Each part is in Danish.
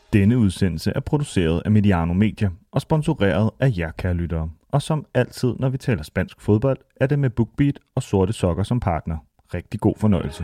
Denne udsendelse er produceret af Mediano Media og sponsoreret af jer, kære lyttere. Og som altid, når vi taler spansk fodbold, er det med BookBeat og Sorte Sokker som partner. Rigtig god fornøjelse.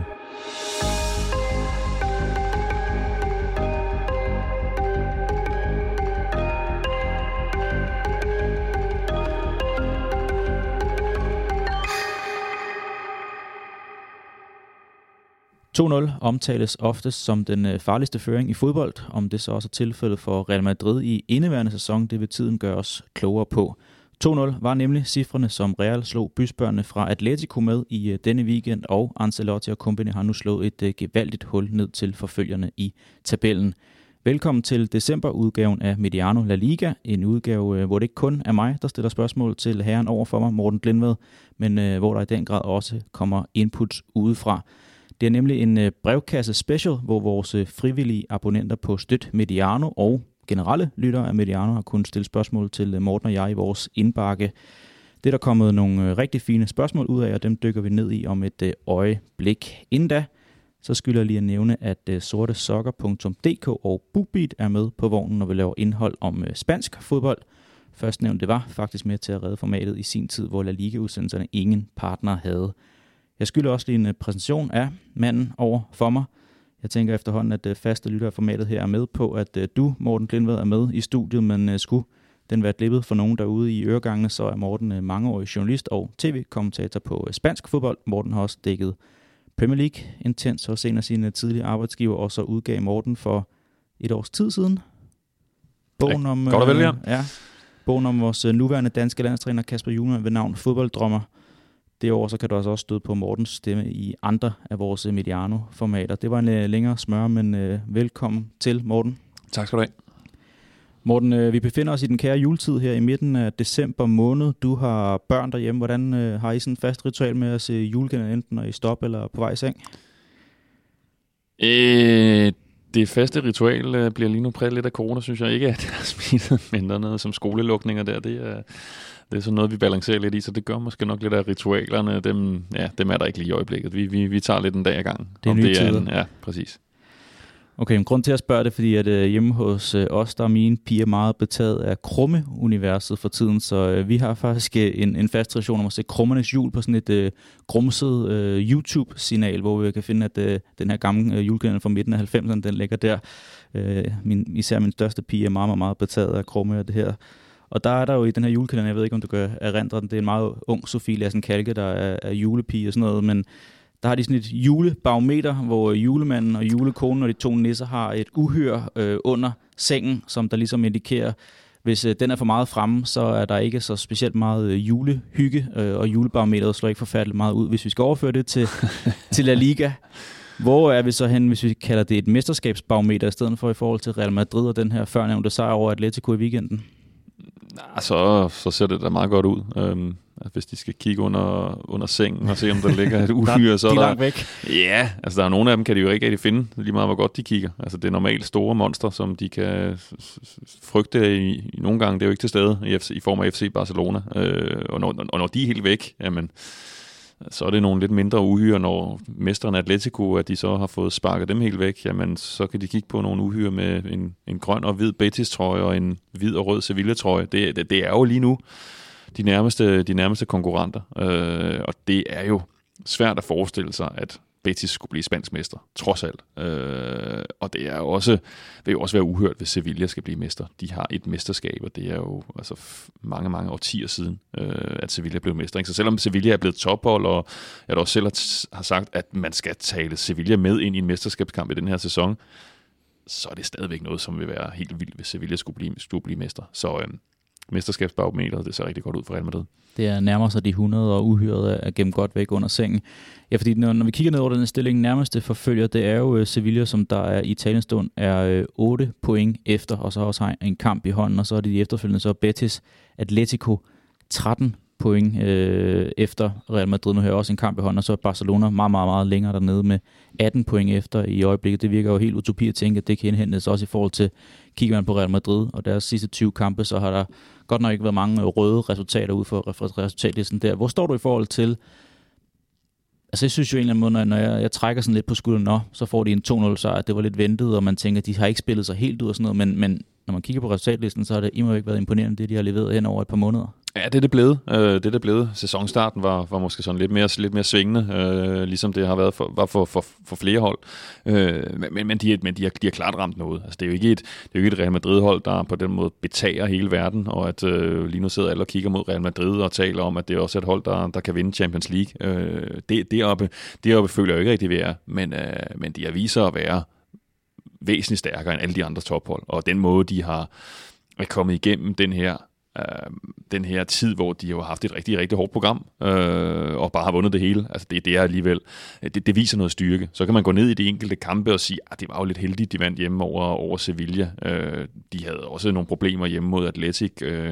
Omtales oftest som den farligste føring i fodbold. Om det så også er tilfældet for Real Madrid i indeværende sæson, det vil tiden gøre os klogere på. 2-0 var nemlig cifrene, som Real slog bysbørnene fra Atletico med i denne weekend, og Ancelotti og company har nu slået et gevaldigt hul ned til forfølgerne i tabellen. Velkommen til decemberudgaven af Mediano La Liga, en udgave, hvor det ikke kun er mig, der stiller spørgsmål til herren over for mig, Morten Glindved, men hvor der i den grad også kommer inputs udefra. Det er nemlig en brevkasse special, hvor vores frivillige abonnenter på Støt Mediano og generelle lyttere af Mediano har kunnet stille spørgsmål til Morten og jeg i vores indbakke. Det er der kommet nogle rigtig fine spørgsmål ud af, og dem dykker vi ned i om et øjeblik. Inden da, så skylder jeg lige at nævne, at sortesokker.dk og BookBeat er med på vognen, når vi laver indhold om spansk fodbold. Først nævnt, det var faktisk med til at redde formatet i sin tid, hvor La Liga-udsendelserne ingen partner havde. Jeg skylder også lige en præsentation af manden over for mig. Jeg tænker efterhånden, at faste lytter af formatet her er med på, at du, Morten Glindved, er med i studiet, men skulle den være glippet for nogen derude i øregangene, så er Morten mangeårig journalist og tv-kommentator på spansk fodbold. Morten har også dækket Premier League intens hos en af sine tidlige arbejdsgiver, og så udgav Morten for et års tid siden bogen om, godt at vælge. Bogen om vores nuværende danske landstræner Kasper Hjulmand ved navn Fodbolddrømmer. Det år så kan du også støde på Mortens stemme i andre af vores Mediano-formater. Det var en længere smør, men velkommen til, Morten. Tak skal du have. Morten, vi befinder os i den kære juletid her i midten af december måned. Du har børn derhjemme. Hvordan har I sådan en fast ritual med at se julekalender, enten når I stopper eller på vej i seng? Det faste ritual bliver lige nu præget lidt af corona, synes jeg ikke, at det har smittet mindre noget som skolelukninger der. Det er sådan noget, vi balancerer lidt i, så det gør måske nok lidt af ritualerne. Dem er der ikke lige i øjeblikket. Vi tager lidt en dag ad gangen. Det er nye tider. Ja, præcis. Okay, men grund til at spørge det, fordi at hjemme hos os, der er mine piger meget betaget af Krumme-universet for tiden, så vi har faktisk en fast tradition om at se Krummernes jul på sådan et grumset YouTube-signal, hvor vi kan finde, at den her gamle julekalender fra midten af 90'erne, den ligger der. Især min største pige er meget, meget betaget af Krumme og det her. Og der er der jo i den her julekalender, jeg ved ikke, om du kan erindre den, det er en meget ung Sofie Lassen Kalke, der er julepige og sådan noget, men der har de sådan et julebarometer, hvor julemanden og julekonen og de to nisser har et uhyre under sengen, som der ligesom indikerer, hvis den er for meget fremme, så er der ikke så specielt meget julehygge, og julebarometeret slår ikke forfærdeligt meget ud. Hvis vi skal overføre det til La Liga, hvor er vi så hen, hvis vi kalder det et mesterskabsbarometer, i stedet for i forhold til Real Madrid og den her førnævnte sejr over Atletico i weekenden? Så ser det da meget godt ud. Hvis de skal kigge under sengen og se, om der ligger et uhyre, så er der... langt væk. Ja, altså der er nogle af dem, kan de jo ikke rigtig finde, lige meget hvor godt de kigger. Altså det er normalt store monster, som de kan frygte i nogle gange. Det er jo ikke til stede i form af FC Barcelona. Og når de er helt væk, jamen, så er det nogle lidt mindre uhyre, når mesteren Atletico, at de så har fået sparket dem helt væk, jamen så kan de kigge på nogle uhyre med en grøn og hvid Betis-trøje og en hvid og rød Sevilla-trøje. Det er jo lige nu de nærmeste konkurrenter, og det er jo svært at forestille sig, at Betis skulle blive spansk mester, trods alt. Og det er jo også, vil jo også være uhørt, hvis Sevilla skal blive mester. De har et mesterskab, og det er jo altså mange, mange årtier siden, at Sevilla blev mester. Så selvom Sevilla er blevet tophold, og jeg også selv har sagt, at man skal tale Sevilla med ind i en mesterskabskamp i den her sæson, så er det stadigvæk noget, som vil være helt vildt, hvis Sevilla skulle blive mester. Så mesterskabsbarometeret, det ser rigtig godt ud for Real Madrid. Det er nærmere sig de 100, og uhyret er gemt godt væk under sengen. Ja, fordi når vi kigger ned over den stilling, nærmeste forfølger, det er jo Sevilla, som der er i talende stund er 8 point efter, og så også har en kamp i hånden, og så er de efterfølgende så Betis, Atletico 13 point efter Real Madrid. Nu har også en kamp i hånden, og så er Barcelona meget, meget, meget længere dernede med 18 point efter i øjeblikket. Det virker jo helt utopi at tænke, at det kan indhentes også i forhold til, kigger man på Real Madrid og deres sidste 20 kampe, så har der godt nok ikke været mange røde resultater ud for resultatlisten der. Hvor står du i forhold til Altså jeg synes jo en eller anden måde, når jeg trækker sådan lidt på skulderen, så får de en 2-0 sejr. Det var lidt ventet, og man tænker, de har ikke spillet sig helt ud og sådan noget, men når man kigger på resultatlisten, så har det imod ikke været imponerende, det de har leveret hen over et par måneder. Ja, det er det blevet. Sæsonstarten var måske sådan lidt mere svingende, ligesom det har været for flere hold. Men de har klart ramt noget. Altså, det er jo ikke et Real Madrid-hold, der på den måde betager hele verden, og at lige nu sidder alle og kigger mod Real Madrid og taler om, at det er også et hold, der kan vinde Champions League. Deroppe føler jeg jo ikke rigtig, vi er, men de har vist sig at være væsentligt stærkere end alle de andre tophold. Og den måde, de har kommet igennem den her tid, hvor de har haft et rigtig, rigtig hårdt program, og bare har vundet det hele. Altså det er alligevel, det viser noget styrke. Så kan man gå ned i de enkelte kampe og sige, at det var jo lidt heldigt, de vandt hjemme over Sevilla. De havde også nogle problemer hjemme mod Atletic,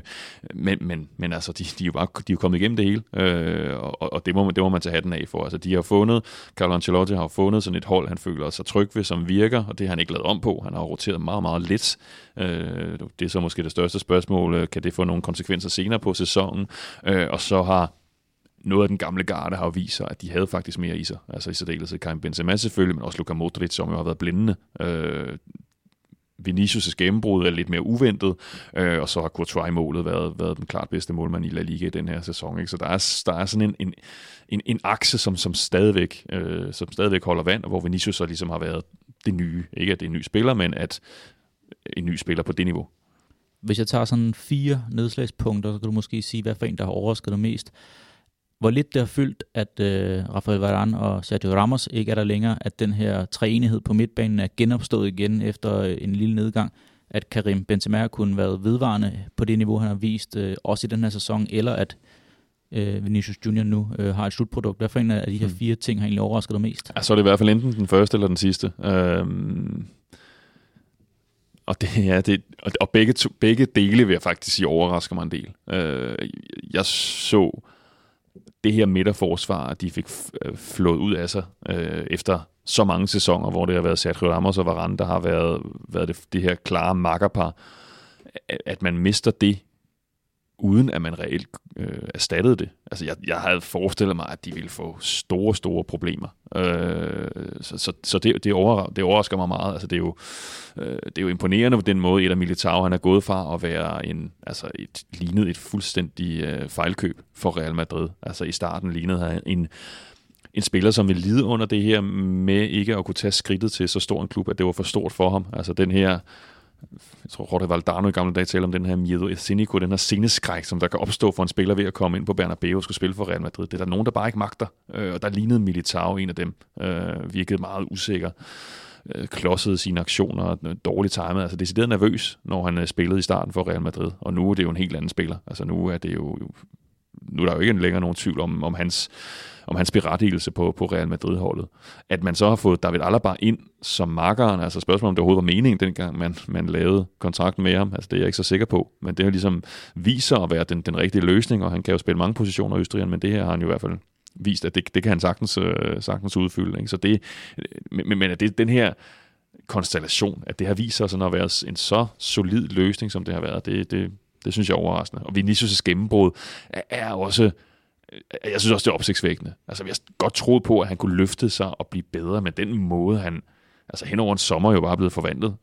men altså, de er jo kommet igennem det hele, og det må man tage hatten af for. Altså, de har Carlo Ancelotti har fundet sådan et hold, han føler sig tryg ved, som virker, og det har han ikke lavet om på. Han har roteret meget, meget lidt. Det er så måske det største spørgsmål. Kan det få nogle konsekvenser senere på sæsonen? Og så har noget af den gamle garde har jo vist sig, at de havde faktisk mere i sig. Altså i særdeleshed Karim Benzema selvfølgelig, men også Luka Modric, som jo har været blindende. Vinicius' gennembrud er lidt mere uventet, og så har Courtois i målet været den klart bedste målmand i La Liga i den her sæson. Ikke? Så der er sådan en akse, som stadigvæk holder vand, og hvor Vinicius så ligesom har været det nye. Ikke at det er en ny spiller, men at en ny spiller på det niveau. Hvis jeg tager sådan 4 nedslagspunkter, så kan du måske sige, hvad for en, der har overrasket dig mest. Hvor lidt det har fyldt, at Rafael Varane og Sergio Ramos ikke er der længere, at den her treenighed på midtbanen er genopstået igen efter en lille nedgang, at Karim Benzema kunne være vedvarende på det niveau, han har vist, også i den her sæson, eller at Vinicius Junior nu har et slutprodukt. Hvad for en af de her 4 ting har egentlig overrasket dig mest? Ja, så er det i hvert fald enten den første eller den sidste. Og begge dele vil jeg faktisk sige overrasker mig en del. Jeg så det her midterforsvar, de fik flået ud af sig efter så mange sæsoner, hvor det har været Sergio Ramos og Varane, der har været det her klare makkerpar, at man mister det, uden at man reelt erstattede det. Altså, jeg havde forestillet mig, at de ville få store, store problemer. Så det overrasker mig meget. Altså, det er jo imponerende på den måde, Eder Militao, han er gået fra at være lignede et fuldstændig fejlkøb for Real Madrid. Altså, i starten lignede han en spiller, som ville lide under det her med ikke at kunne tage skridtet til så stor en klub, at det var for stort for ham. Altså, den her, jeg tror, Jorge Valdano i gamle dage talte om den her miedo escenico, den her sceneskræk, som der kan opstå for en spiller ved at komme ind på Bernabeu og skulle spille for Real Madrid. Det er der nogen, der bare ikke magter, og der lignede Militao en af dem. Virkede meget usikker, klodsede sine aktioner, dårligt timet, altså decideret nervøs, når han spillede i starten for Real Madrid, og nu er det jo en helt anden spiller. Altså nu er der jo ikke længere nogen tvivl om hans berettigelse på Real Madrid-holdet. At man så har fået David Alaba ind som makkeren, altså spørgsmålet om det overhovedet var meningen, dengang man lavede kontrakten med ham, altså det er jeg ikke så sikker på, men det har ligesom vist sig at være den rigtige løsning, og han kan jo spille mange positioner i Østrig, men det her har han jo i hvert fald vist, at det kan han sagtens udfylde. Ikke? Så men at det den her konstellation, at det har vist sig sådan at være en så solid løsning, som det har været, det synes jeg er overraskende. Og Vinicius' gennembrud er også, jeg synes også, det er opsigtsvækkende. Altså, vi har godt troet på, at han kunne løfte sig og blive bedre, men den måde, han hen over en sommer jo bare blevet forvandlet,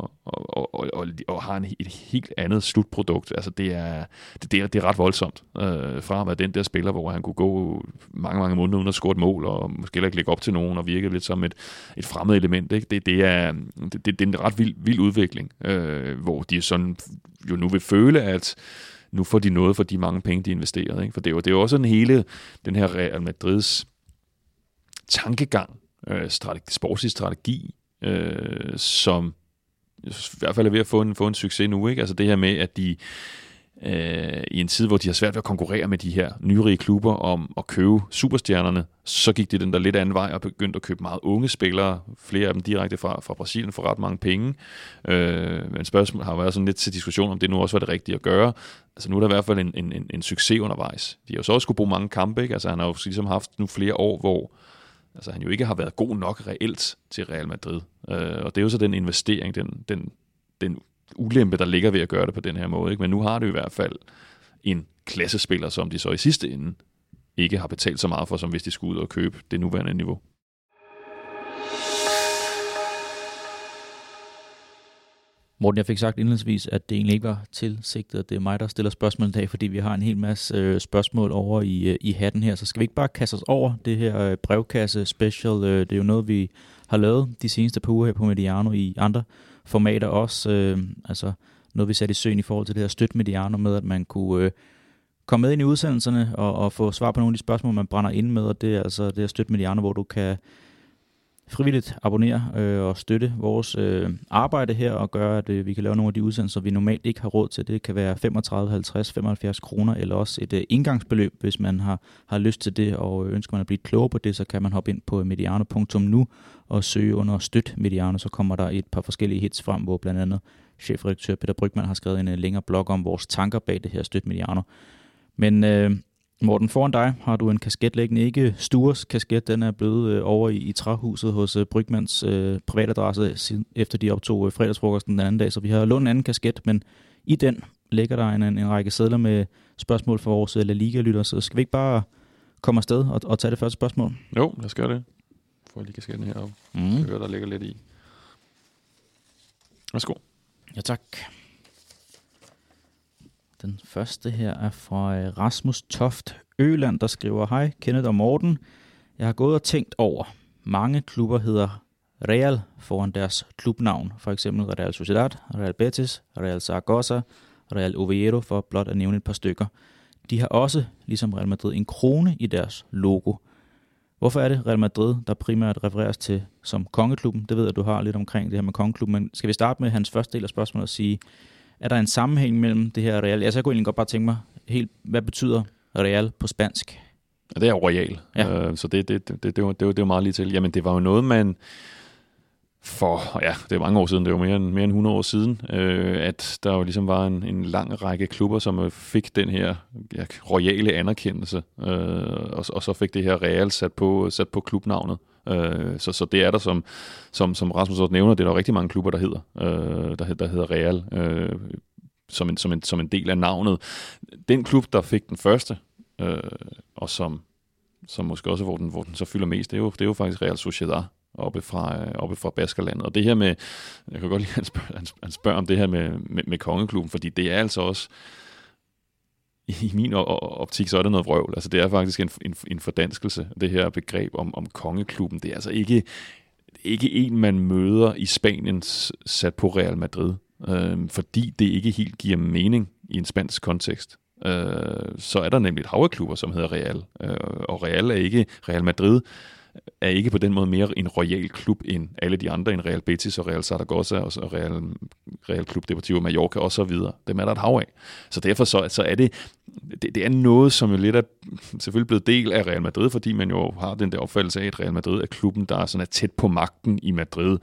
og har et helt andet slutprodukt. Altså, det er ret voldsomt fra at være den der spiller, hvor han kunne gå mange måneder uden at score et mål, og måske ikke lægge op til nogen, og virke lidt som et fremmed element. Ikke? Det er en ret vild udvikling, hvor de sådan jo nu vil føle, at nu får de noget for de mange penge, de investerede. Ikke? For det er jo også hele den her Real Madrids tankegang, sportslig strategi, som i hvert fald er ved at få en succes nu. Ikke? Altså det her med, at de i en tid, hvor de har svært ved at konkurrere med de her nyrige klubber om at købe superstjernerne, så gik de den der lidt anden vej og begyndte at købe meget unge spillere, flere af dem direkte fra Brasilien for ret mange penge. Men spørgsmålet har været sådan lidt til diskussion, om det nu også var det rigtige at gøre. Altså nu er der i hvert fald en succes undervejs. De har jo så også skulle bruge mange kampe, ikke? Altså han har jo ligesom haft nu flere år, hvor han jo ikke har været god nok reelt til Real Madrid. Og det er jo så den investering, den ulempe, der ligger ved at gøre det på den her måde. Ikke? Men nu har det i hvert fald en klassespiller, som de så i sidste ende ikke har betalt så meget for, som hvis de skulle ud og købe det nuværende niveau. Morten, jeg fik sagt indledningsvis, at det egentlig ikke var tilsigtet, at det er mig, der stiller spørgsmål i dag, fordi vi har en hel masse spørgsmål over i hatten her. Så skal vi ikke bare kaste os over det her brevkasse special? Det er jo noget, vi har lavet de seneste par uger her på Mediano i andre formater også. Altså noget, vi satte i søen i forhold til det her støt Mediano med, at man kunne komme med ind i udsendelserne og få svar på nogle af de spørgsmål, man brænder ind med. Og det er altså det her støt Mediano, hvor du kan frivilligt abonnere og støtte vores arbejde her og gøre, at vi kan lave nogle af de udsendelser, vi normalt ikke har råd til. Det kan være 35, 50, 75 kroner eller også et indgangsbeløb, hvis man har lyst til det og ønsker man at blive klogere på det, så kan man hoppe ind på mediano.nu og søge under støt Mediano, så kommer der et par forskellige hits frem, hvor blandt andet chefredaktør Peter Brygmann har skrevet en længere blog om vores tanker bag det her støt Mediano. Men Morten, foran dig har du en kasket liggende, ikke Stures kasket, den er blevet over i træhuset hos Brygmanns privatadresse, efter de optog fredagsfrokosten den anden dag, så vi har lånt en anden kasket, men i den ligger der en række sedler med spørgsmål fra vores La Liga-lytter, så skal vi ikke bare komme afsted og tage det første spørgsmål? Jo, lad os gøre det. Får jeg lige kasketten heroppe. Jeg hører, der ligger lidt i. Værsgo. Ja, tak. Den første her er fra Rasmus Toft Øland, der skriver: Hej, Kenneth og Morten. Jeg har gået og tænkt over. Mange klubber hedder Real foran deres klubnavn. For eksempel Real Sociedad, Real Betis, Real Zaragoza, Real Oviedo, for blot at nævne et par stykker. De har også, ligesom Real Madrid, en krone i deres logo. Hvorfor er det Real Madrid, der primært refereres til som kongeklubben? Det ved jeg, at du har lidt omkring det her med kongeklubben. Men skal vi starte med hans første del af spørgsmålet og sige, er der en sammenhæng mellem det her Real? Altså, jeg kunne egentlig godt bare tænke mig, hvad betyder Real på spansk? Det er Royal, ja. Så det var meget lige til. Jamen, det var jo noget, man det er mange år siden, det var mere end 100 år siden, at der jo ligesom var en lang række klubber, som fik den her royale anerkendelse, og så fik det her Real sat på klubnavnet. Så det er der, som Rasmus også nævner, det er der rigtig mange klubber, der hedder Real, som en del af navnet. Den klub, der fik den første, og som måske også, hvor den så fylder mest, det er jo faktisk Real Sociedad, oppe fra Baskerlandet. Og det her med, jeg kan godt lide, han spørger om det her med kongeklubben, fordi det er altså også, i min optik, så er det noget vrøvl. Altså det er faktisk en fordanskelse, det her begreb om kongeklubben. Det er altså ikke en, man møder i Spanien sat på Real Madrid, fordi det ikke helt giver mening i en spansk kontekst. Så er der nemlig et hav af klubber, som hedder Real, og Real Madrid er ikke på den måde mere en royal klub end alle de andre, end Real Betis og Real Zaragoza og Real Club Deportivo Mallorca og så videre. Dem er der et hav af. Så derfor så er det er noget, som jo lidt er selvfølgelig blevet del af Real Madrid, fordi man jo har den der opfattelse af, at Real Madrid er klubben, der sådan er tæt på magten i Madrid.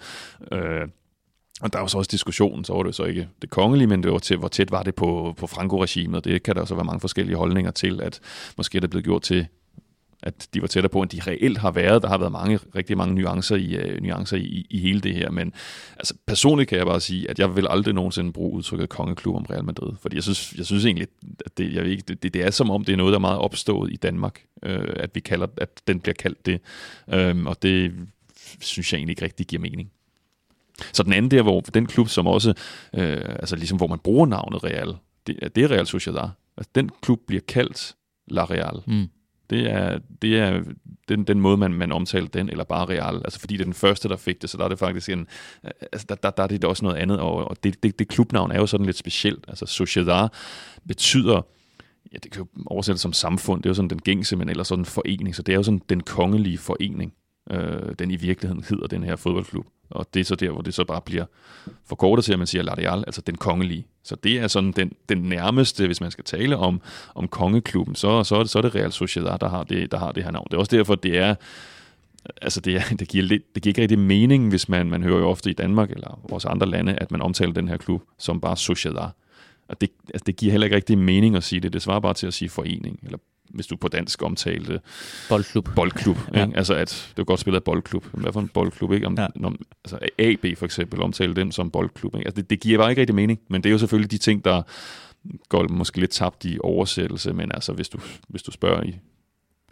Og der var så også diskussionen, så var det så ikke det kongelige, men det var hvor tæt var det på Franco-regimet. Det kan der så være mange forskellige holdninger til, at måske er det blevet gjort til, at de var tættere på, end de reelt har været. Der har været rigtig mange nuancer i hele det her, men altså, personligt kan jeg bare sige, at jeg vil aldrig nogensinde bruge udtrykket kongeklub om Real Madrid, fordi jeg synes egentlig, at det er som om, det er noget, der er meget opstået i Danmark, at den bliver kaldt det, og det synes jeg egentlig ikke rigtig giver mening. Så den anden der, hvor den klub, som også, altså ligesom hvor man bruger navnet Real, det er Real Sociedad. Altså, den klub bliver kaldt La Real. Det er den måde, man omtaler den, eller bare Real. Altså fordi det er den første, der fik det, så der er det faktisk der er det også noget andet, og det klubnavn er jo sådan lidt specielt. Altså Sociedad betyder, ja, det kan jo oversættes som samfund, det er jo sådan den gængse, men ellers sådan en forening, så det er jo sådan den kongelige forening, den i virkeligheden hedder den her fodboldklub. Og det er så der, hvor det så bare bliver forkortet til, at man siger La Real, altså den kongelige. Så det er sådan den nærmeste, hvis man skal tale om kongeklubben, så er det Real Sociedad, der har det her navn. Det er også derfor, det er, altså det giver ikke rigtig mening, hvis man hører jo ofte i Danmark eller vores andre lande, at man omtaler den her klub som bare Sociedad. Og det giver heller ikke rigtig mening at sige det. Det svarer bare til at sige forening, eller hvis du på dansk omtalte boldklub ja. Ikke? Altså at det er godt spillet af boldklub. Hvad for en boldklub, ikke? Altså AB for eksempel omtalte den som boldklub. Ikke? Altså det giver bare ikke rigtig mening, men det er jo selvfølgelig de ting, der går måske lidt tabt i oversættelse, men altså hvis du spørger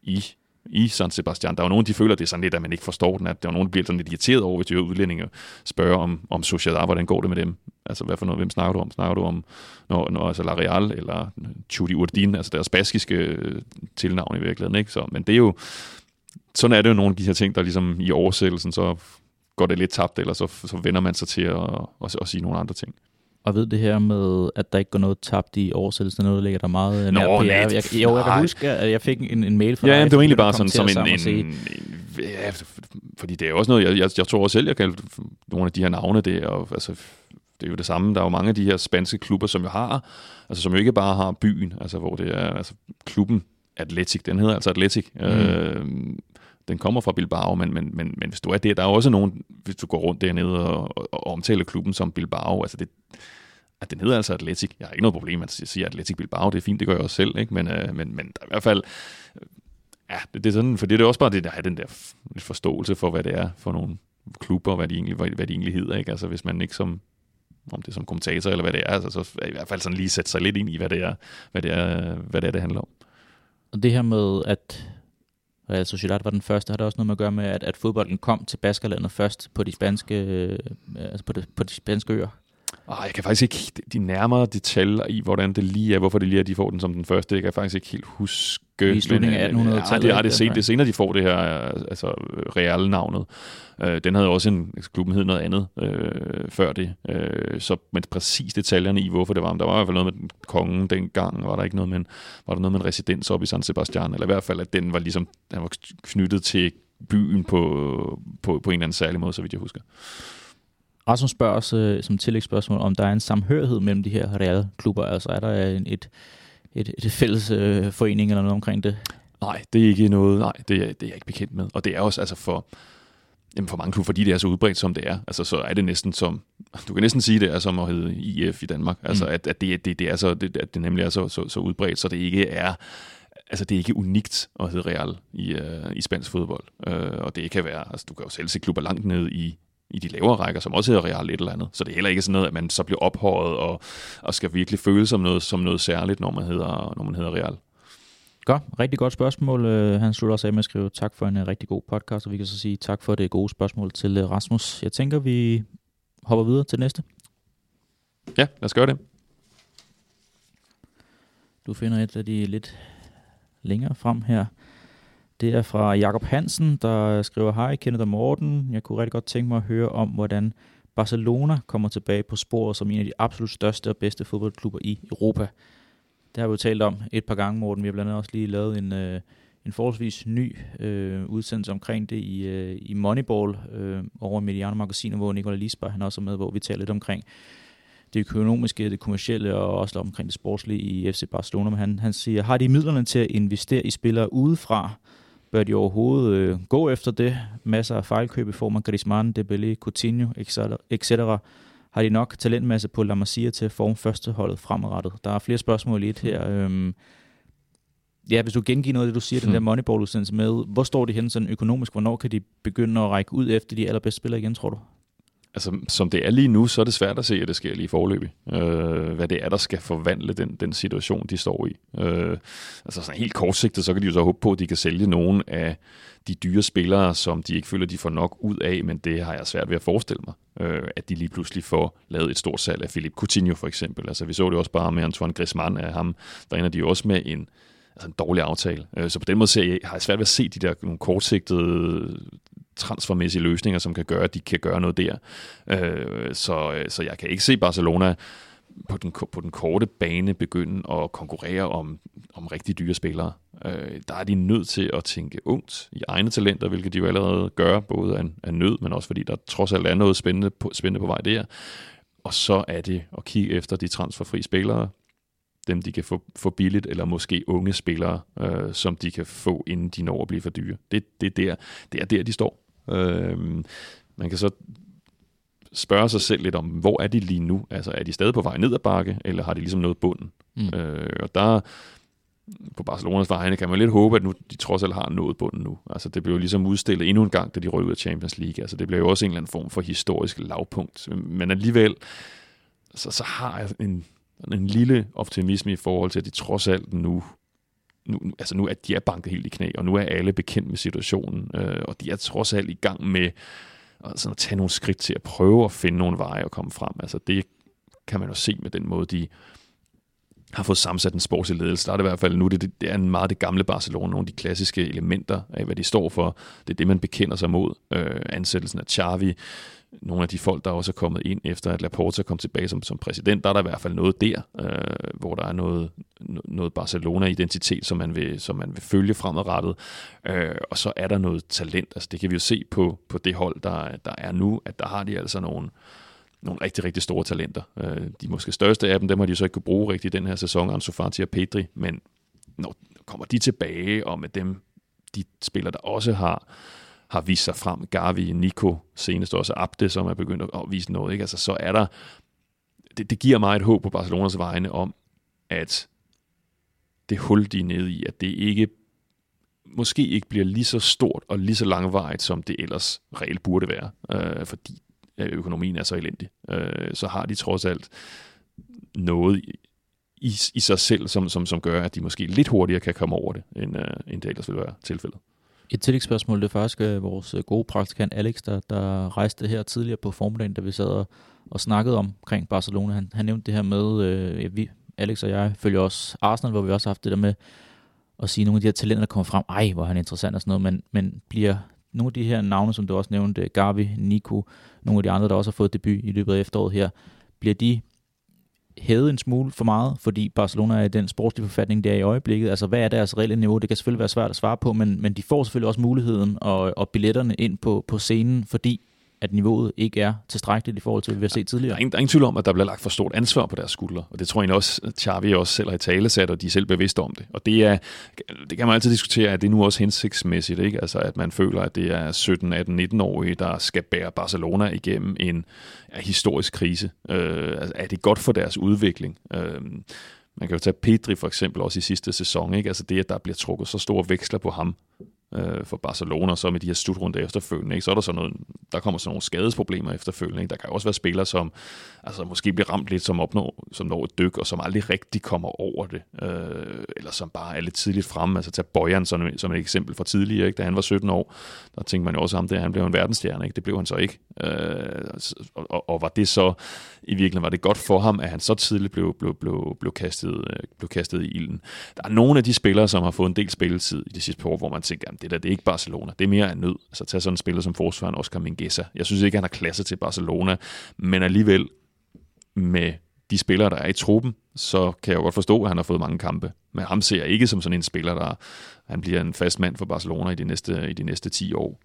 i San Sebastian. Der er jo nogen, de føler, det er sådan lidt, at man ikke forstår den, at der er nogen, der bliver sådan lidt irriteret over, hvis de udlændinge spørger om Sociedad, hvordan går det med dem? Altså, hvad for noget, hvem snakker du om? Snakker du om når altså La Real eller Chudi Urdin, altså deres baskiske tilnavn i virkeligheden, ikke? Så, men det er jo, sådan er det jo nogle af de her ting, der ligesom i oversættelsen, så går det lidt tabt, eller så vender man sig til at sige nogle andre ting. Og ved det her med, at der ikke går noget tabt i oversættelsen, noget, der ligger der meget nær PR. Jeg kan huske, at jeg fik en mail fra dig. Ja, det var egentlig bare sådan som ja, fordi det er jo også noget, jeg tror også selv, jeg kaldte nogle af de her navne der, og altså, det er jo det samme. Der er jo mange af de her spanske klubber, som jo har, altså som jo ikke bare har byen, altså hvor det er, altså klubben Athletic, den hedder altså Athletic. Den kommer fra Bilbao, men hvis du er der er også nogen, hvis du går rundt dernede og omtaler klubben som Bilbao, altså at den hedder altså Athletic. Jeg har ikke noget problem med at sige Athletic Bilbao, det er fint, det gør jeg også selv, ikke? Men der er i hvert fald, ja, det er sådan, for det er også bare det, der har den der forståelse for, hvad det er for nogle klubber, hvad de egentlig hedder, ikke? Altså hvis man ikke som, om det er som kommentator eller hvad det er, altså, så i hvert fald sådan lige sætte sig lidt ind i, hvad det er, det handler om. Og det her med, at Real Sociedad var den første, har det også noget med at gøre med, at fodbolden kom til Baskerlandet først på de spanske, på de spanske øer? Jeg kan faktisk ikke de nærmere detaljer i, hvordan det lige er, hvorfor det lige er, de får den som den første. Jeg kan faktisk ikke helt huske. I slutningen af 1800-tallet. Det er senere, de får det her, altså Real-navnet. Den havde også klubben hed noget andet før det. Men præcis detaljerne i, hvorfor det var. Der var i hvert fald noget med kongen dengang. Var der noget med en residens op i San Sebastian? Eller i hvert fald, at den var ligesom, den var knyttet til byen på en eller anden særlig måde, så vidt jeg husker. Rasmus spørger os som tillægsspørgsmål, om der er en samhørighed mellem de her Real-klubber. Altså er der et fælles forening eller noget omkring det? Nej, det er ikke noget. Nej, det er jeg ikke bekendt med. Og det er også altså for mange klubber, fordi det er så udbredt, som det er. Altså så er det næsten som, du kan næsten sige, det er som at hedde IF i Danmark. Altså at det er så, at det nemlig er så udbredt, så det ikke er. Altså det er ikke unikt at hedde Real i spansk fodbold. Og det kan være, altså du kan jo selv se klubber langt ned i de lavere rækker, som også hedder Real et eller andet. Så det er heller ikke sådan noget, at man så bliver ophøjet og skal virkelig føle som noget særligt, når man hedder Real. Godt. Rigtig godt spørgsmål. Han slutter også af med at skrive tak for en rigtig god podcast, og vi kan så sige tak for det gode spørgsmål til Rasmus. Jeg tænker, vi hopper videre til næste. Ja, lad os gøre det. Du finder et af de lidt længere frem her. Det er fra Jakob Hansen, der skriver, hej Kenneth og Morten. Jeg kunne rigtig godt tænke mig at høre om, hvordan Barcelona kommer tilbage på sporet som en af de absolut største og bedste fodboldklubber i Europa. Det har vi jo talt om et par gange, Morten. Vi har blandt andet også lige lavet en forholdsvis ny udsendelse omkring det i Moneyball over i Mediano Magazine, hvor Nicolai Lisbach han også er med, hvor vi taler lidt omkring det økonomiske, det kommercielle og også omkring det sportslige i FC Barcelona. Men han siger, har de midlerne til at investere i spillere udefra? Bør de overhovedet gå efter det? Masser af fejlkøb i form af Griezmann, Dembélé, Coutinho, etc. Har de nok talentmasse på La Masia til at forme førsteholdet fremadrettet? Der er flere spørgsmål i et her. Ja, hvis du gengiver noget af det, du siger, den der Moneyball-udsendelse med, hvor står de henne sådan økonomisk? Hvornår kan de begynde at række ud efter de allerbedste spillere igen, tror du? Altså, som det er lige nu, så er det svært at se, at det sker lige forløbig. Hvad det er, der skal forvandle den situation, de står i. Altså sådan helt kortsigtet, så kan de jo så håbe på, at de kan sælge nogle af de dyre spillere, som de ikke føler, de får nok ud af, men det har jeg svært ved at forestille mig, at de lige pludselig får lavet et stort salg af Philippe Coutinho for eksempel. Altså vi så det også bare med Antoine Griezmann af ham, der ender de jo også med en dårlig aftale. Så på den måde har jeg svært ved at se de der nogle kortsigtede transfermæssige løsninger, som kan gøre, at de kan gøre noget der. Så jeg kan ikke se Barcelona på den korte bane begynde at konkurrere om rigtig dyre spillere. Der er de nødt til at tænke ungt i egne talenter, hvilket de jo allerede gør, både af nød, men også fordi der trods alt er noget spændende på vej der. Og så er det at kigge efter de transferfri spillere, dem de kan få billigt, eller måske unge spillere, som de kan få, inden de når at blive for dyre. Det er der, de står. Man kan så spørge sig selv lidt om, hvor er de lige nu? Altså er de stadig på vej ned ad bakke, eller har de ligesom nået bunden? Og der på Barcelonas vegne kan man lidt håbe, at nu de trods alt har nået bunden nu. Altså det blev jo ligesom udstillet endnu en gang, da de røg ud af Champions League. Altså det blev jo også en eller anden form for historisk lavpunkt. Men alligevel, så har jeg en lille optimisme i forhold til, at de trods alt nu nu er de banket helt i knæ, og nu er alle bekendt med situationen, og de er trods alt i gang med at tage nogle skridt til at prøve at finde nogle veje og komme frem. Altså det kan man jo se med den måde, de har fået sammensat en sportslig ledelse. Der er det i hvert fald nu, det er meget det gamle Barcelona, nogle af de klassiske elementer af, hvad de står for. Det er det, man bekender sig mod. Ansættelsen af Xavi, nogle af de folk, der også er kommet ind efter, at Laporta kom tilbage som præsident, der er der i hvert fald noget der, hvor der er noget Barcelona-identitet, som man vil følge fremadrettet. Og så er der noget talent. Altså det kan vi jo se på det hold, der er nu, at der har de altså nogle rigtig, rigtig store talenter. De måske største af dem har de så ikke kunne bruge rigtigt i den her sæson, Ansu Fati og Pedri, men når kommer de tilbage, og med dem, de spillere, der også har vist sig frem, Gavi, Nico, senest også Abde, som er begyndt at vise noget, ikke? Altså, så er der, det giver mig et håb på Barcelonas vegne om, at det hul, de er nede i, at det måske ikke bliver lige så stort og lige så langvarigt, som det ellers reelt burde være, fordi økonomien er så elendig. Så har de trods alt noget i sig selv, som gør, at de måske lidt hurtigere kan komme over det, end det ellers vil være tilfældet. Et tillægsspørgsmål, det er faktisk vores gode praktikant Alex, der rejste her tidligere på formiddagen, da vi sad og snakkede omkring Barcelona. Han nævnte det her med, Alex og jeg følger også Arsenal, hvor vi også har haft det der med at sige, nogle af de her talenter, der kommer frem, hvor er han interessant og sådan noget, men bliver nogle af de her navne, som du også nævnte, Gavi, Nico, nogle af de andre, der også har fået debut i løbet af efteråret her, bliver de hævet en smule for meget, fordi Barcelona er i den sportslige forfatning, der er i øjeblikket. Altså, hvad er deres reelle niveau? Det kan selvfølgelig være svært at svare på, men de får selvfølgelig også muligheden og billetterne ind på scenen, fordi at niveauet ikke er tilstrækkeligt i forhold til, hvad vi har set tidligere. Der er ingen tvivl om, at der bliver lagt for stort ansvar på deres skuldre, og det tror jeg også, at Xavi også selv har i talesat, og de er selv bevidste om det. Og det kan man altid diskutere, at det er nu også hensigtsmæssigt, ikke? Altså, at man føler, at det er 17, 18, 19-årige, der skal bære Barcelona igennem en historisk krise. Altså, er det godt for deres udvikling? Man kan jo tage Pedri for eksempel også i sidste sæson, ikke? Altså det, at der bliver trukket så store veksler på ham for Barcelona, så med de her slutrunder efterfølgende, ikke? Så er der der kommer sådan nogle skadesproblemer efterfølgende, ikke? Der kan også være spillere, som altså måske bliver ramt lidt, som når et dyk, og som aldrig rigtig kommer over det, eller som bare er lidt tidligt fremme. Altså tag Bojan som et eksempel fra tidligere, ikke? Da han var 17 år, der tænkte man jo også ham, han blev en verdensstjerne, ikke? Det blev han så ikke. Og var det så i virkeligheden, var det godt for ham, at han så tidligt blev kastet i ilden. Der er nogle af de spillere, som har fået en del spilletid i de sidste par år, hvor man tænker, det er ikke Barcelona, det er mere en nød. Altså tag sådan en spiller som forsvaren Oscar Mingueza. Jeg synes ikke, han har klasse til Barcelona, men alligevel med de spillere, der er i truppen, så kan jeg jo godt forstå, at han har fået mange kampe. Men ham ser jeg ikke som sådan en spiller, han bliver en fast mand for Barcelona i de næste 10 år.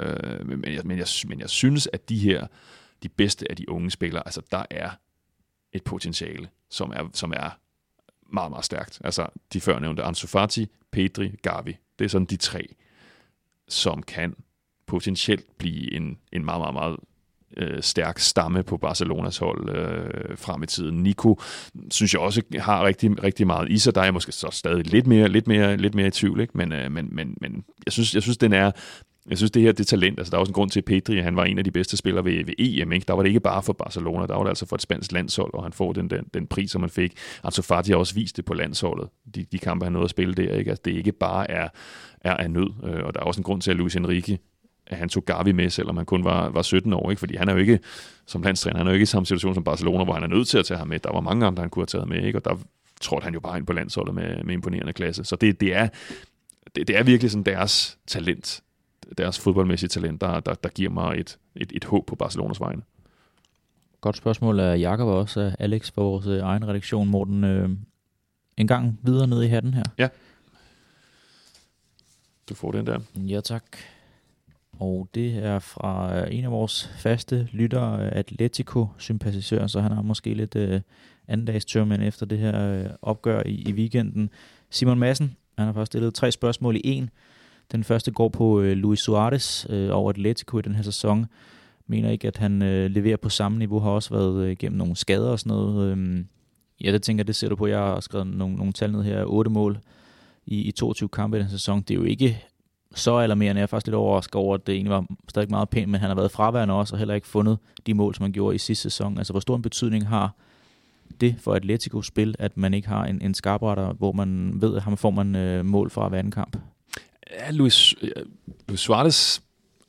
Men jeg synes, at de bedste af de unge spillere, altså der er et potentiale, som er meget, meget stærkt. Altså de førnævnte Ansu Fati, Pedri, Gavi. Det er sådan de 3, som kan potentielt blive en meget, meget, meget stærk stamme på Barcelonas hold frem i tiden. Nico synes jeg også har rigtig, rigtig meget i sig. Der er måske så stadig lidt mere i tvivl, ikke? Men jeg synes det her det talent, altså der er også en grund til, at Pedri, han var en af de bedste spillere ved EM, ikke? Der var det ikke bare for Barcelona, der var det altså for et spansk landshold, og han får den pris, som han fik. Ansu Fati har også vist det på landsholdet, de kampe, han nåede at spille der, ikke? Altså det ikke bare er nød, og der er også en grund til, at Luis Enrique, at han tog Gavi med, selvom han kun var 17 år, ikke? Fordi han er jo ikke, som landstræner, han er jo ikke i samme situation som Barcelona, hvor han er nødt til at tage ham med. Der var mange andre, han kunne have taget med, ikke? Og der trådte han jo bare ind på landsholdet med imponerende klasse. Så det er virkelig sådan deres talent, deres fodboldmæssige talent, der giver mig et håb på Barcelonas vegne. Godt spørgsmål af Jakob og også af Alex for vores egen redaktion. Morten, en gang videre ned i hatten her. Ja. Du får den der. Ja, tak. Og det er fra en af vores faste lyttere, Atletico-sympatisør, så han har måske lidt andendagstørmænd efter det her opgør i weekenden. Simon Madsen, han har først stillet 3 spørgsmål i en. Den første går på Luis Suarez over Atletico i den her sæson. Mener ikke, at han leverer på samme niveau, har også været igennem nogle skader og sådan noget. Ja, det tænker jeg, det ser du på. Jeg har skrevet nogle tal ned her. 8 mål i 22 kampe i den sæson. Det er jo ikke så alarmerende. Jeg er faktisk lidt overrasket over, at det egentlig var stadig meget pænt, men han har været fraværende også, og heller ikke fundet de mål, som han gjorde i sidste sæson. Altså, hvor stor en betydning har det for Atletico-spil, at man ikke har en skarpretter, hvor man ved, at ham får man mål fra hver anden kamp? Ja, Luis Suarez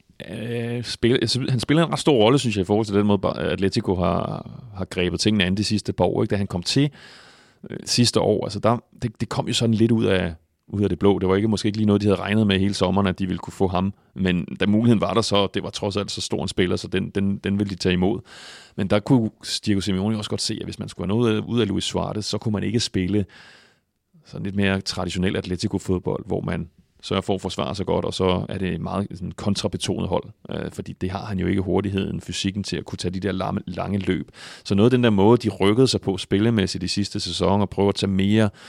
han spiller en ret stor rolle, synes jeg, i forhold til den måde, Atletico har grebet tingene an de sidste par år. Ikke? Da han kom til sidste år, altså det kom jo sådan lidt ud af det blå. Det var måske ikke lige noget, de havde regnet med hele sommeren, at de ville kunne få ham. Men da muligheden var der så, det var trods alt så stor en spiller, så den ville de tage imod. Men der kunne Diego Simeone også godt se, at hvis man skulle have noget ud af Luis Suarez, så kunne man ikke spille sådan lidt mere traditionel Atletico-fodbold, hvor man sørger for at forsvare sig godt, og så er det meget sådan kontrabetonet hold, fordi det har han jo ikke hurtigheden, fysikken til at kunne tage de der lange løb. Så noget af den der måde, de rykkede sig på spillemæssigt i sidste sæson, og prøve at tage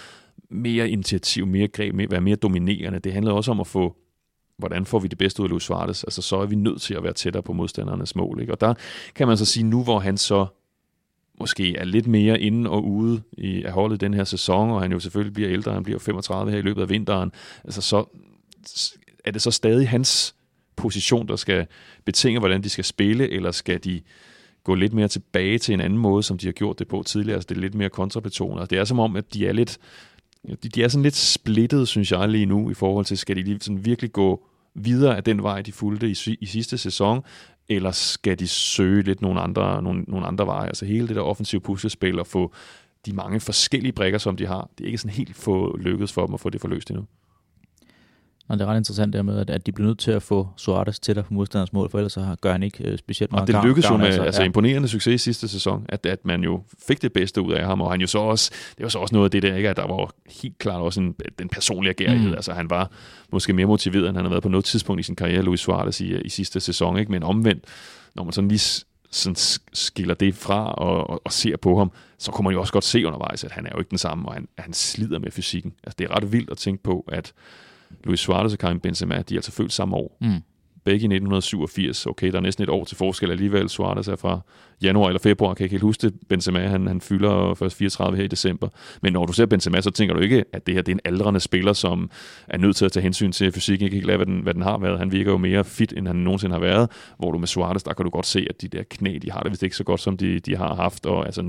mere initiativ, mere greb, være mere dominerende. Det handlede også om at få, hvordan får vi det bedste ud af Luis Suarez? Altså så er vi nødt til at være tættere på modstandernes mål. Ikke? Og der kan man så sige, nu hvor han så måske er lidt mere inde og ude af holdet den her sæson, og han jo selvfølgelig bliver ældre, han bliver 35 her i løbet af vinteren, altså så er det så stadig hans position, der skal betinge, hvordan de skal spille, eller skal de gå lidt mere tilbage til en anden måde, som de har gjort det på tidligere, altså det er lidt mere kontrabetonet. Det er som om, at de er sådan lidt splittet, synes jeg lige nu, i forhold til, skal de lige sådan virkelig gå videre af den vej, de fulgte i sidste sæson, eller skal de søge lidt nogle andre veje? Altså hele det der offensive puslespil og få de mange forskellige brikker, som de har, det er ikke sådan helt få lykkedes for dem at få det forløst endnu. Og det er ret interessant dermed, at de bliver nødt til at få Suarez tættere på modstanders mål, for ellers så gør han ikke specielt meget. Og det lykkedes jo med imponerende succes i sidste sæson, at man jo fik det bedste ud af ham, og han jo så også, det var så også noget af det der, ikke, at der var helt klart også den personlige agerighed. Altså han var måske mere motiveret, end han har været på noget tidspunkt i sin karriere, Luis Suarez i sidste sæson, ikke? Men omvendt, når man sådan lige sådan skiller det fra og ser på ham, så kunne man jo også godt se undervejs, at han er jo ikke den samme, og han slider med fysikken. Altså det er ret vildt at tænke på, at Luis Suarez og Karim Benzema, de er altså født samme år. Begge i 1987. Okay, der er næsten et år til forskel alligevel. Suarez er fra januar eller februar, kan jeg ikke helt huske det. Benzema, han fylder først 34 her i december. Men når du ser Benzema, så tænker du ikke, at det her det er en aldrende spiller, som er nødt til at tage hensyn til fysikken, ikke helt lade, hvad den har været. Han virker jo mere fit, end han nogensinde har været. Hvor du med Suarez, der kan du godt se, at de der knæ, de har det vist ikke så godt, som de har haft. Og altså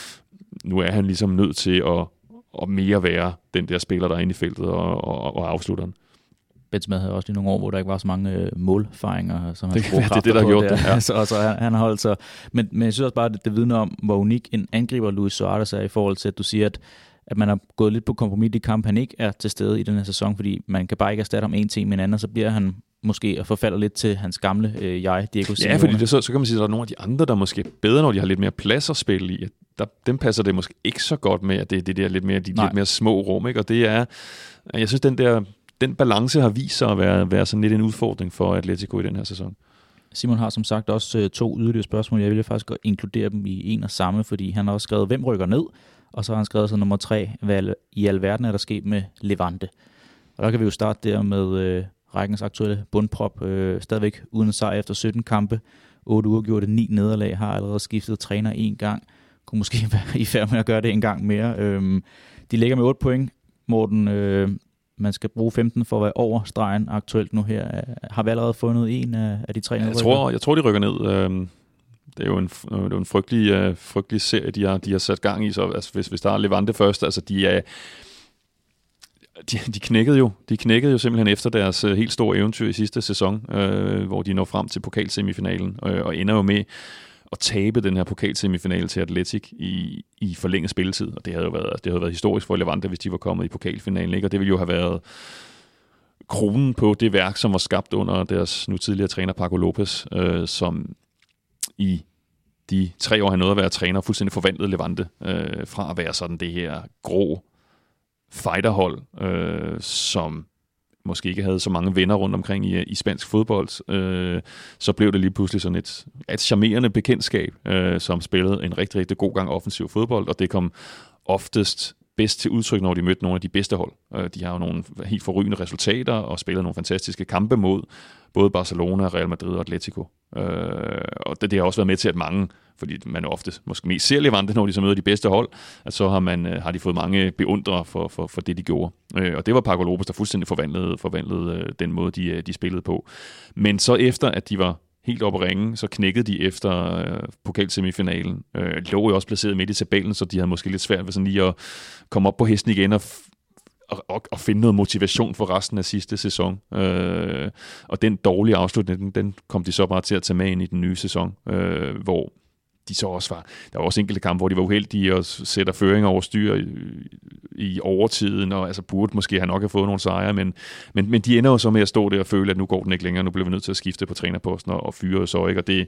nu er han ligesom nødt til at mere være den der spiller, der er inde i feltet og afslutteren. Benzema havde også lige nogle år, hvor der ikke var så mange målfejringer, som han det er det, der har gjort det. Ja. så han har holdt sig. Men jeg synes også bare, at det vidner om, hvor unik en angriber Luis Suarez er i forhold til, at du siger, at man har gået lidt på kompromis i kamp, han ikke er til stede i den her sæson, fordi man kan bare ikke erstatte ham en ting med en anden, og så bliver han måske og forfalder lidt til hans gamle Diego Simeone. Ja, fordi så kan man sige, at der er nogle af de andre, der måske er bedre, når de har lidt mere plads at spille i. Dem passer det måske ikke så godt med, at det er lidt mere små rum, ikke? Og det er, jeg synes, den balance har vist sig at være sådan lidt en udfordring for Atletico i den her sæson. Simon har som sagt også 2 yderligere spørgsmål. Jeg vil faktisk godt inkludere dem i en og samme, fordi han har også skrevet, hvem rykker ned, og så har han skrevet så nummer 3, hvad i alverden er der sket med Levante. Og der kan vi jo starte der med rækkens aktuelle bundprop, stadigvæk uden sejr efter 17 kampe, 8 uafgjorte, 9 nederlag, har allerede skiftet træner 1 gang, kunne måske være i færd med at gøre det en gang mere. De ligger med 8 point. Morten, man skal bruge 15 for at være over stregen aktuelt nu her. Har vi allerede fundet en af de 3 nedrykker? Jeg tror, de rykker ned. Det er jo en frygtelig serie, de har sat gang i. Så altså, hvis der er Levante først, altså de knækkede jo simpelthen efter deres helt store eventyr i sidste sæson, hvor de når frem til pokalsemifinalen og ender jo med at tabe den her pokalsemifinale til Atletic i forlænget spilletid. Og det havde jo været historisk for Levante, hvis de var kommet i pokalfinalen, ikke? Og det ville jo have været kronen på det værk, som var skabt under deres nu tidligere træner Paco Lopez, som i de 3 år han nåede at være træner, fuldstændig forvandlede Levante fra at være sådan det her grå fighterhold, som måske ikke havde så mange venner rundt omkring i spansk fodbold, så blev det lige pludselig sådan et charmerende bekendtskab, som spillede en rigtig, rigtig god gang offensiv fodbold, og det kom oftest bedst til udtryk, når de mødte nogle af de bedste hold. De har jo nogle helt forrygende resultater og spiller nogle fantastiske kampe mod både Barcelona, Real Madrid og Atletico. Og det har også været med til, at mange, fordi man ofte måske mest ser Levante, når de så møder de bedste hold, at så har de fået mange beundrere for det, de gjorde. Og det var Paco Lopez, der fuldstændig forvandlede den måde, de spillede på. Men så efter, at de var helt op at ringe, så knækkede de efter pokalsemifinalen. Lå jo også placeret midt i tabellen, så de havde måske lidt svært ved sådan lige at komme op på hesten igen og finde noget motivation for resten af sidste sæson. Og den dårlige afslutning, den kom de så bare til at tage med ind i den nye sæson, hvor de så også var. Der var også enkelte kampe, hvor de var uheldige og sætter føringer over styr i overtiden, og altså burde måske have nok have fået nogle sejre, men de ender jo så med at stå der og føle, at nu går den ikke længere, nu bliver vi nødt til at skifte på trænerposten og fyre så ikke, og det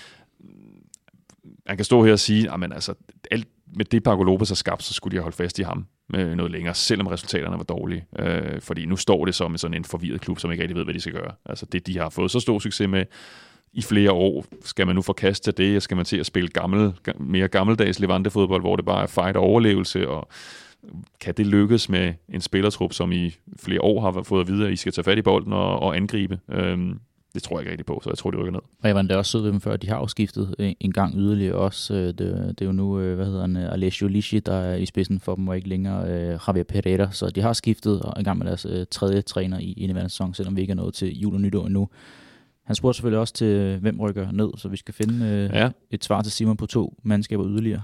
man kan stå her og sige, at altså, alt med det Paco Lopez har skabt, så skulle de have holdt fast i ham med noget længere, selvom resultaterne var dårlige. Fordi nu står det som sådan en forvirret klub, som ikke rigtig ved, hvad de skal gøre. Altså det, de har fået så stor succes med i flere år, skal man nu forkaste det, skal man til at spille mere gammeldags Levante-fodbold, hvor det bare er fight og overlevelse, og kan det lykkes med en spillertrup, som i flere år har fået at vide, at I skal tage fat i bolden og angribe? Det tror jeg ikke rigtig på, så jeg tror, de rykker ned. Og jeg var endda også sød ved dem før, de har jo skiftet en gang yderligere også. Det er jo nu, Alessio Lisci, der er i spidsen for dem, og ikke længere Javier Pereira. Så de har skiftet og en gang med deres tredje træner i indeværende sæson, selvom vi ikke er nået til jul og nytår endnu. Han spurgte selvfølgelig også til, hvem rykker ned, så vi skal finde et svar til Simon på 2 mandskaber yderligere.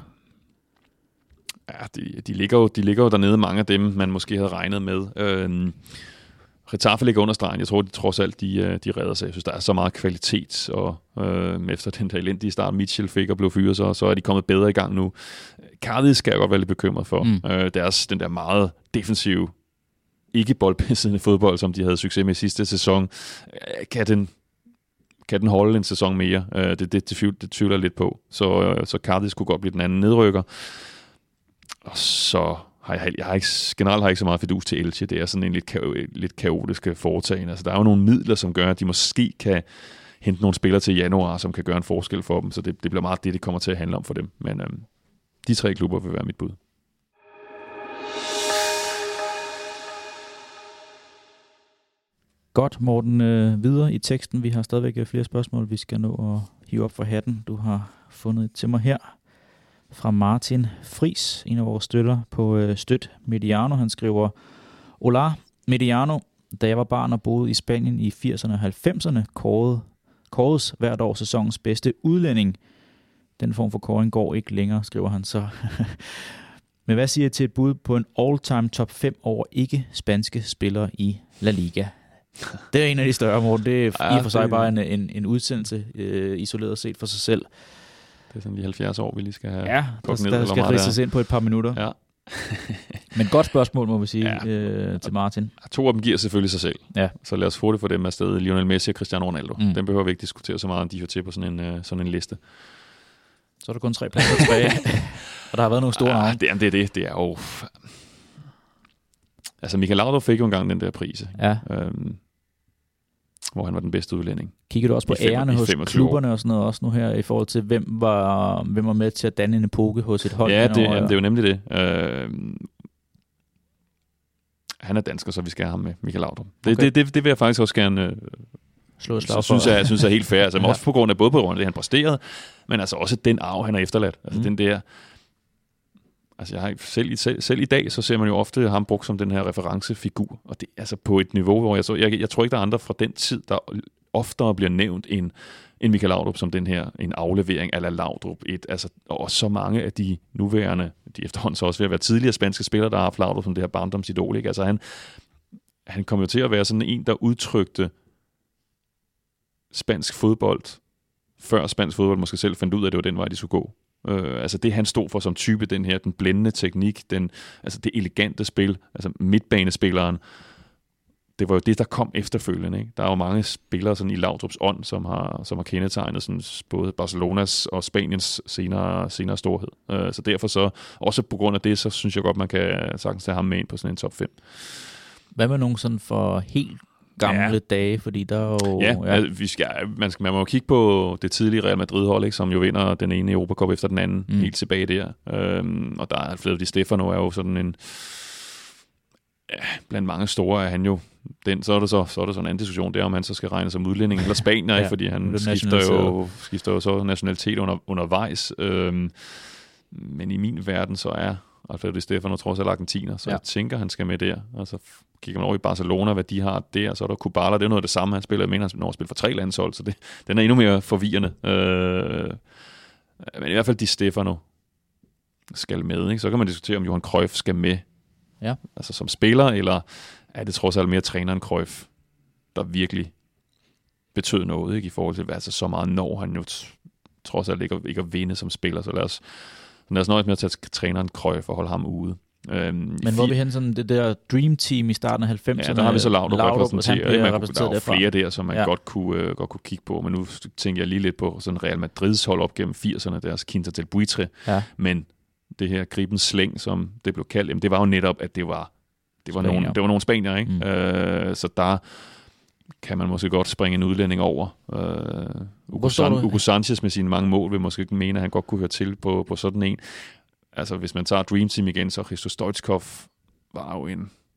Ja, de ligger jo dernede, mange af dem, man måske havde regnet med. Getafe ligger under stregen. Jeg tror, de trods alt, de redder sig. Jeg synes, der er så meget kvalitet, og efter den der elendige start, Mitchell fik og blev fyret, så er de kommet bedre i gang nu. Cadiz skal jeg godt være lidt bekymret for. Den der meget defensive, ikke boldbesiddende fodbold, som de havde succes med sidste sæson, kan den holde en sæson mere? Det tvivler jeg lidt på. Så Cadiz kunne godt blive den anden nedrykker. Og så generelt har jeg ikke så meget fidus til Elche. Det er sådan en lidt kaotisk foretagende. Altså, der er jo nogle midler, som gør, at de måske kan hente nogle spillere til januar, som kan gøre en forskel for dem. Så det bliver meget det kommer til at handle om for dem. Men de 3 klubber vil være mit bud. Godt, Morten. Videre i teksten. Vi har stadigvæk flere spørgsmål, vi skal nå at hive op for hatten. Du har fundet et til mig her fra Martin Friis, en af vores støtter på Støt Mediano. Han skriver: Hola, Mediano. Da jeg var barn og boede i Spanien i 80'erne og 90'erne, kåredes hvert år sæsonens bedste udlænding. Den form for kåring går ikke længere, skriver han så. Men hvad siger I til et bud på en all-time top 5 over ikke-spanske spillere i La Liga? Det er en af de større, Morten. Det er i og for sig bare en udsendelse isoleret set for sig selv. Det er sådan de 70 år, vi lige skal have. Ja, der skal ridses ind på et par minutter. Ja. Men godt spørgsmål, må vi sige, til Martin. 2 af dem giver selvfølgelig sig selv. Ja. Så lad os få det for dem afsted. Lionel Messi og Cristiano Ronaldo. Den behøver vi ikke diskutere så meget, om de hører til på sådan en liste. Så er der kun 3 pladser tilbage. Og der har været nogle store navne. Det er jo... Altså, Michael Laudrup fik jo engang den der pris. Ja. Hvor han var den bedste udlænding. Kigger du også på ærerne hos klubberne og sådan noget også nu her, i forhold til, hvem var med til at danne en epoke hos et hold? Ja, det er jo nemlig det. Han er dansker, så vi skal have ham med, Michael Laudrup. Okay. Det vil jeg faktisk også gerne slå et slag for. Jeg synes er helt fair. Altså, også på grund af både på grund af det, han præsterede, men altså også den arv, han har efterladt. Altså den der... Altså selv i dag, så ser man jo ofte ham brugt som den her referencefigur, og det er altså på et niveau, hvor jeg tror ikke, der er andre fra den tid, der oftere bliver nævnt en Michael Laudrup som den her, en aflevering a la Laudrup. Og så mange af de nuværende, de efterhånden så også ved at være tidligere spanske spillere, der har haft Laudrup som det her barndomsidol. Ikke? Altså han kom jo til at være sådan en, der udtrykte spansk fodbold, før spansk fodbold måske selv fandt ud af, at det var den vej, de skulle gå. Altså det han stod for som type, den blændende teknik, altså det elegante spil, altså midtbanespilleren, det var jo det, der kom efterfølgende. Ikke? Der er jo mange spillere sådan i Laudrups ånd, som har kendetegnet sådan både Barcelonas og Spaniens senere storhed. Så derfor så, også på grund af det, så synes jeg godt, man kan sagtens tage ham med ind på sådan en top 5. Hvad med nogen sådan for helt gamle dage, fordi der er jo... Man må jo kigge på det tidlige Real Madrid-hold, ikke, som jo vinder den ene Europacup efter den anden, helt tilbage der. Og der er Fede Di Stefano er jo sådan en... blandt mange store er han jo... Så er der sådan en anden diskussion der, om han så skal regne som udlænding eller spanier, fordi han skifter jo så nationalitet undervejs. Men i min verden, så er Alfredo Di Stefano trods alt argentiner, så jeg tænker, han skal med der. Og så kigger man over i Barcelona, hvad de har der, så er der Kubala, det er noget af det samme, han spiller. Jeg mener, han når at spille for 3 landshold, så den er endnu mere forvirrende. Men i hvert fald Di Stefano skal med, ikke? Så kan man diskutere, om Johan Cruyff skal med, altså som spiller, eller er det trods alt mere træneren Cruyff, der virkelig betød noget, ikke? I forhold til, altså så meget når han jo trods alt ikke at vinde som spiller, så lad os nøjes med at tage træneren Cruyff og holde ham ude. Men hvor vi hen sådan det der Dream Team i starten af 90'erne? Ja, der har vi så Laudrup repræsenteret. Der er flere der som man godt kunne kigge på, men nu tænker jeg lige lidt på sådan Real Madrids hold op gennem 80'erne, deres Quinta del Buitre, men det her gribens slæng, som det blev kaldt, jamen, det var jo netop, at det var nogle spanier, ikke? Så der kan man måske godt springe en udlænding over. Hugo Sanchez med sine mange mål vil måske ikke mene, at han godt kunne høre til på sådan en. Altså, hvis man tager Dream Team igen, så Hristo Stoichkov var jo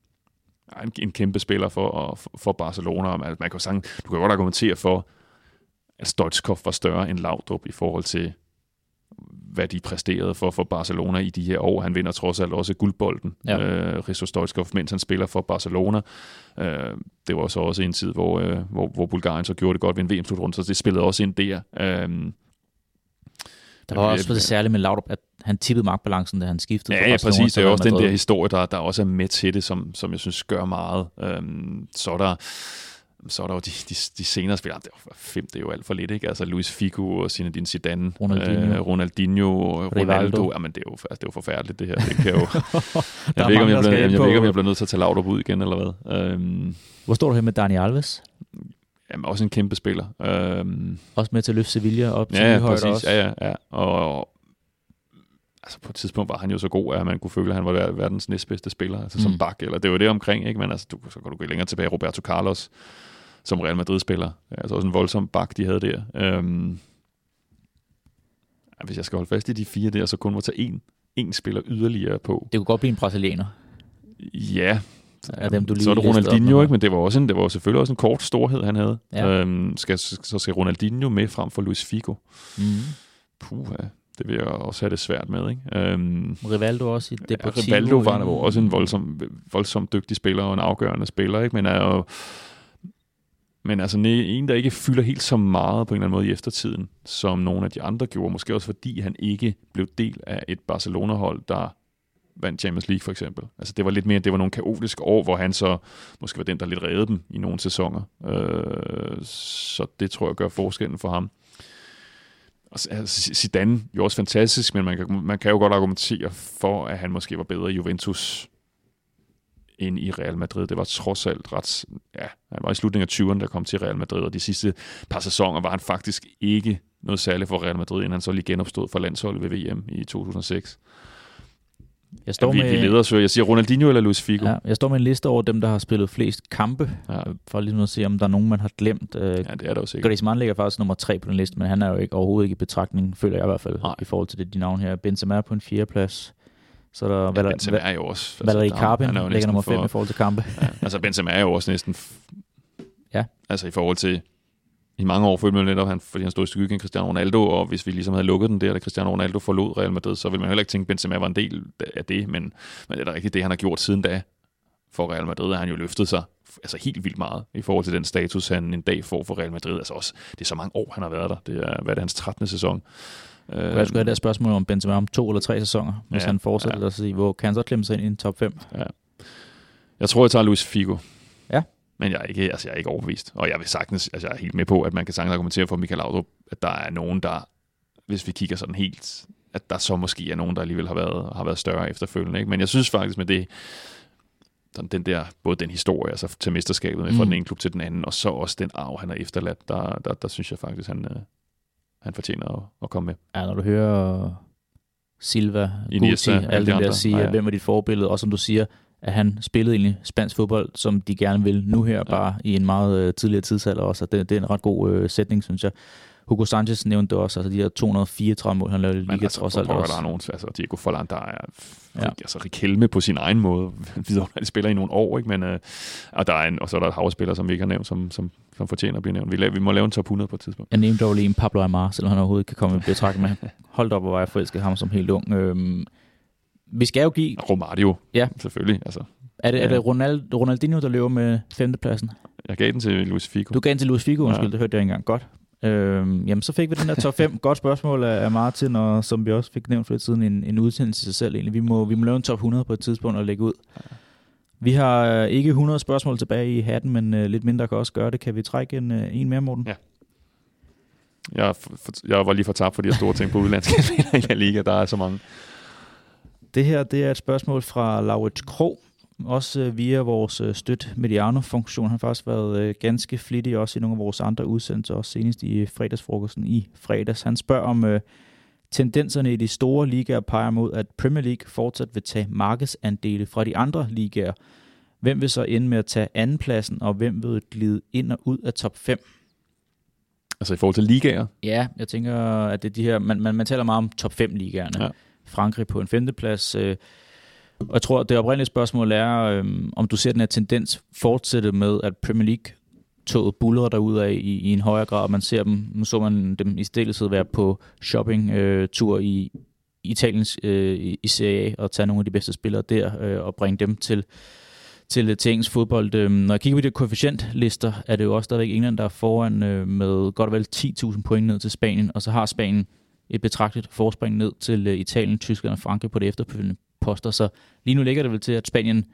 en kæmpe spiller for Barcelona. Man kan jo du kan godt argumentere for, at Stoichkov var større end Laudrup i forhold til, hvad de præsterede for Barcelona i de her år. Han vinder trods alt også guldbolden, Hristo Stoichkov, mens han spiller for Barcelona. Det var så også en tid, hvor Bulgarien så gjorde det godt ved en VM-slutrunde, så det spillede også ind der. Der var også det særligt med Laudrup, at han tippede magtbalancen, da han skiftede. Ja, præcis. Det er også den der historie, der også er med til det, som jeg synes gør meget. Så er der jo de senere spillere. Det var 5, det er jo alt for lidt, ikke? Altså Luis Figo og Zinedine Zidane, Ronaldinho, Ronaldo. Jamen, det er jo forfærdeligt, det her. Det kan jo... jeg ved ikke, om jeg bliver nødt til at tage Laudrup ud igen, eller hvad. Hvor står du her med Dani Alves? Jamen, også en kæmpe spiller. Også med til at løfte Sevilla op til højde også. Ja. Og altså, på et tidspunkt var han jo så god, at man kunne føle, at han var verdens næstbedste spiller, altså som bak, eller det var det omkring, ikke? Men altså, så kan du gå længere tilbage. Roberto Carlos, som Real Madrid-spiller. Altså også en voldsom bak, de havde der. Hvis jeg skal holde fast i de 4 der, så kun må tage én spiller yderligere på. Det kunne godt blive en brasilianer. Ja. Af dem, du lige så er det Ronaldinho, ikke? Men det var selvfølgelig også en kort storhed, han havde. Ja. Så skal Ronaldinho med frem for Luis Figo. Puha, det vil jeg også have det svært med, ikke? Rivaldo også i Deportivo. Rivaldo var også en voldsom dygtig spiller og en afgørende spiller, ikke? Men altså en, der ikke fylder helt så meget på en eller anden måde i eftertiden, som nogle af de andre gjorde. Måske også fordi han ikke blev del af et Barcelona-hold, der vandt Champions League for eksempel. Altså det var lidt mere, det var nogle kaotiske år, hvor han så måske var den, der lidt reddede dem i nogle sæsoner. Så det tror jeg gør forskellen for ham. Altså, Zidane jo også fantastisk, men man kan jo godt argumentere for, at han måske var bedre i Juventus end i Real Madrid. Det var trods alt han var i slutningen af 20'erne, der kom til Real Madrid, og de sidste par sæsoner var han faktisk ikke noget særligt for Real Madrid, inden han så lige genopstod for landsholdet ved VM i 2006. Vi leder, så jeg siger Ronaldinho eller Luis Figo. Ja, jeg står med en liste over dem, der har spillet flest kampe, for ligesom at se, om der er nogen, man har glemt. Ja, det er der jo sikkert. Griezmann ligger faktisk nummer 3 på den liste, men han er jo overhovedet ikke i betragtning, føler jeg i hvert fald, i forhold til de navne her. Benzema på en 4. plads. Så der Benzema er jo også... Valerie Carpin ligger nummer 5 i forhold til kampe. Ja, altså Benzema er jo også næsten... Altså i forhold til... I mange år følte man lidt op, fordi han stod i skyggen af Cristiano Ronaldo, og hvis vi ligesom havde lukket den der, da Cristiano Ronaldo forlod Real Madrid, så ville man heller ikke tænke, at Benzema var en del af det, men det er da ikke det, han har gjort siden da for Real Madrid, har han jo løftet sig altså helt vildt meget i forhold til den status, han en dag får for Real Madrid. Altså også, det er så mange år, han har været der. Det er, hvad er det, hans 13. sæson? Jeg skulle have det spørgsmål om Benzema om 2 eller 3 sæsoner, hvis han fortsætter at sige, hvor kan han så klemme sig ind i en top 5? Ja. Jeg tror, jeg tager Luis Figo. Ja. Men jeg er ikke overbevist. Og jeg vil sagtens, jeg er helt med på, at man kan sagtens argumentere for Michael Laudrup, at der er nogen, der, hvis vi kigger sådan helt, at der så måske er nogen, der alligevel har været større efterfølgende. Ikke? Men jeg synes faktisk med det, den der, både den historie, altså til mesterskabet med fra den ene klub til den anden, og så også den arv, han har efterladt, der synes jeg faktisk, han fortjener at komme med. Ja, når du hører Silva, Guti, alle dem der siger, hvem er dit forbillede, og som du siger, at han spillede egentlig spansk fodbold, som de gerne vil nu her, bare i en meget tidligere tidsalder også. Det er en ret god sætning, synes jeg. Hugo Sanchez nævnte det også, altså de her 234 mål, han lavede i liga trods alt også. Der er nogen, altså Diego Forlan, der er altså Riquelme på sin egen måde, videre han spiller i nogle år, ikke? Men, og så er der et havspiller, som vi ikke har nævnt, som fortjener at blive nævnt. Vi må lave en top 100 på et tidspunkt. Jeg nævnte dog lige en Pablo Aimar, selvom han overhovedet ikke kan komme i betragtning med. Holdt op, hvor var jeg forelsket ham som helt ung. Vi skal jo give... Romario, selvfølgelig. Altså. Er det Ronaldinho, der løber med 5. pladsen? Jeg gav den til Luis Figo. Du gav den til Luis Figo, undskyld, det hørte jeg ikke engang. Godt. Jamen, så fik vi den der top 5. Godt spørgsmål af Martin, og som vi også fik nævnt for lidt siden, en udsendelse i sig selv egentlig. Vi må lave en top 100 på et tidspunkt og lægge ud. Vi har ikke 100 spørgsmål tilbage i hatten, men lidt mindre kan også gøre det. Kan vi trække en mere, Morten? Ja. Jeg var lige for tabt for de her store ting på udlandske i La Liga. Der er så mange. Det her, det er et spørgsmål fra Laurits Krog, også via vores støt Mediano-funktion. Han har faktisk været ganske flittig også i nogle af vores andre udsendelser, også senest i fredagsfrokosten i fredags. Han spørger om tendenserne i de store ligaer peger mod, at Premier League fortsat vil tage markedsandele fra de andre ligaer. Hvem vil så ende med at tage andenpladsen, og hvem vil glide ind og ud af top 5? Altså i forhold til ligaer? Ja, jeg tænker, at det er de her... Man taler meget om top 5 ligaerne. Ja. Frankrig på en 5. plads. Og jeg tror, at det oprindelige spørgsmål er, om du ser den her tendens fortsætte med, at Premier League-toget buldrer derudad i en højere grad, og man ser dem, nu så man dem i stedet være på shopping-tur i Italiens i Serie A, og tage nogle af de bedste spillere der, og bringe dem til engelsk fodbold. Når jeg kigger på de koefficientlister, er det jo også stadigvæk England, der er foran med godt og vel 10.000 point ned til Spanien, og så har Spanien et betragteligt forspring ned til Italien, Tyskland og Frankrig på det efterfølgende poster. Så lige nu ligger det vel til, at Spanien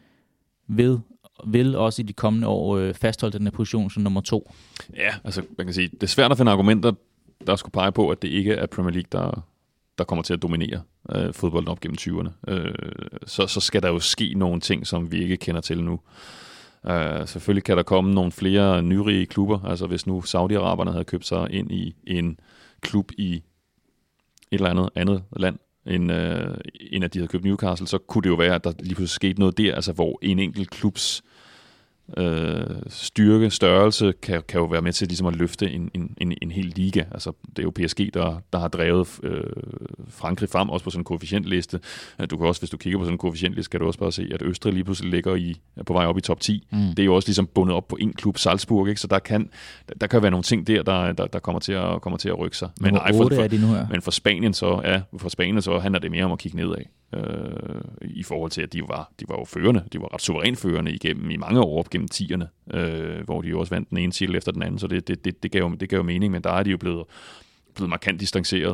vil også i de kommende år fastholde den her position som nummer 2. Ja, altså man kan sige, det er svært at finde argumenter, der skulle pege på, at det ikke er Premier League, der kommer til at dominere fodbolden op gennem 20'erne. Så skal der jo ske nogle ting, som vi ikke kender til nu. Selvfølgelig kan der komme nogle flere nyrige klubber. Altså hvis nu Saudi-Araberne havde købt sig ind i en klub i et eller andet land, end at de havde købt Newcastle, så kunne det jo være, at der lige pludselig skete noget der, altså hvor en enkelt klubs størrelse kan jo være med til ligesom at løfte en hel liga. Altså det er jo PSG, der har drevet Frankrig frem, også på sådan en koefficientliste. Du kan også, hvis du kigger på sådan en koefficientliste, kan du også bare se, at Østrig lige pludselig ligger på vej op i top 10. Det er jo også ligesom bundet op på en klub, Salzburg, ikke? Så der kan være nogle ting der kommer til at rykke sig. Men men for Spanien så handler det mere om at kigge nedad. I forhold til, at de var jo førende. De var ret suverænt førende i mange år op gennem 10'erne, hvor de jo også vandt den ene titel efter den anden, så det gav jo mening, men der er de jo blevet markant distanceret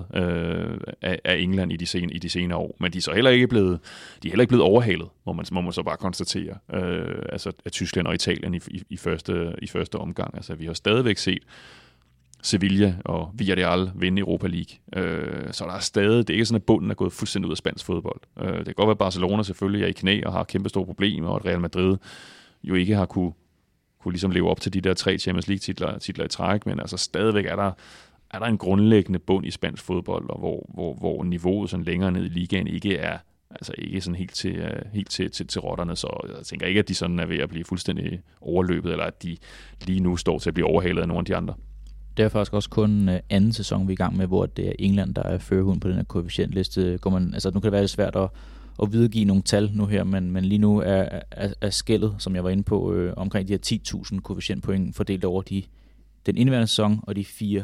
af England i de senere år, men de er så heller ikke blevet overhalet, må man så bare konstatere, altså af Tyskland og Italien i første omgang. Altså vi har stadigvæk set Sevilla og Villarreal vinde Europa League. Så der er stadig, det er ikke sådan, at bunden er gået fuldstændig ud af spansk fodbold. Det kan godt være, at Barcelona selvfølgelig er i knæ og har kæmpe store problemer, og at Real Madrid jo ikke har kunne ligesom leve op til de der 3 Champions League-titler i træk, men altså stadigvæk er der en grundlæggende bund i spansk fodbold, og hvor niveauet sådan længere ned i ligaen ikke er ikke sådan helt til rotterne, så jeg tænker ikke, at de sådan er ved at blive fuldstændig overløbet, eller at de lige nu står til at blive overhalet af nogle af de andre. Det er faktisk også kun anden sæson, vi er i gang med, hvor det er England, der er førerhund på den her koefficientliste. Nu kan det være lidt svært at videregive nogle tal nu her, men lige nu er skellet, som jeg var inde på, omkring de her 10.000 koefficientpoint fordelt over den indeværende sæson og de 4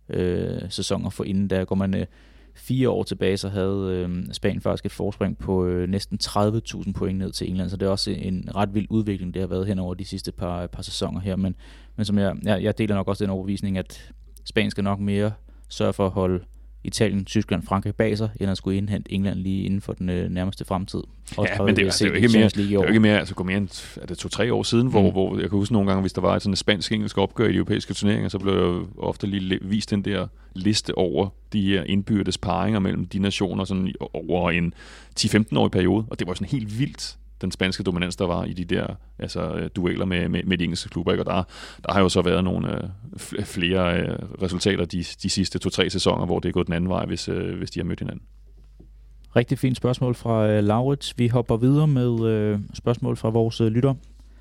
sæsoner for inden. Der går man 4 år tilbage, så havde Spanien faktisk et forspring på næsten 30.000 point ned til England, så det er også en ret vild udvikling, det har været hen over de sidste par sæsoner her, men som jeg deler nok også den overbevisning, at Spanien skal nok mere sørge for at holde Italien, Tyskland, Frankrig bag sig, end at skulle indhente England lige inden for den nærmeste fremtid. Ja, men det er jo ikke mere, altså gå mere end 2-3 år siden, hvor jeg kan huske nogle gange, hvis der var sådan et spansk-engelsk opgør i de europæiske turneringer, så blev jo ofte lige vist den der liste over de her indbyrdes paringer mellem de nationer sådan over en 10-15-årig periode, og det var sådan helt vildt, den spanske dominans, der var i de der dueller med de engelske klubber, ikke? Og der har jo så været nogle flere resultater de sidste 2-3 sæsoner, hvor det er gået den anden vej, hvis de har mødt hinanden. Rigtig fint spørgsmål fra Laurits. Vi hopper videre med spørgsmål fra vores lytter.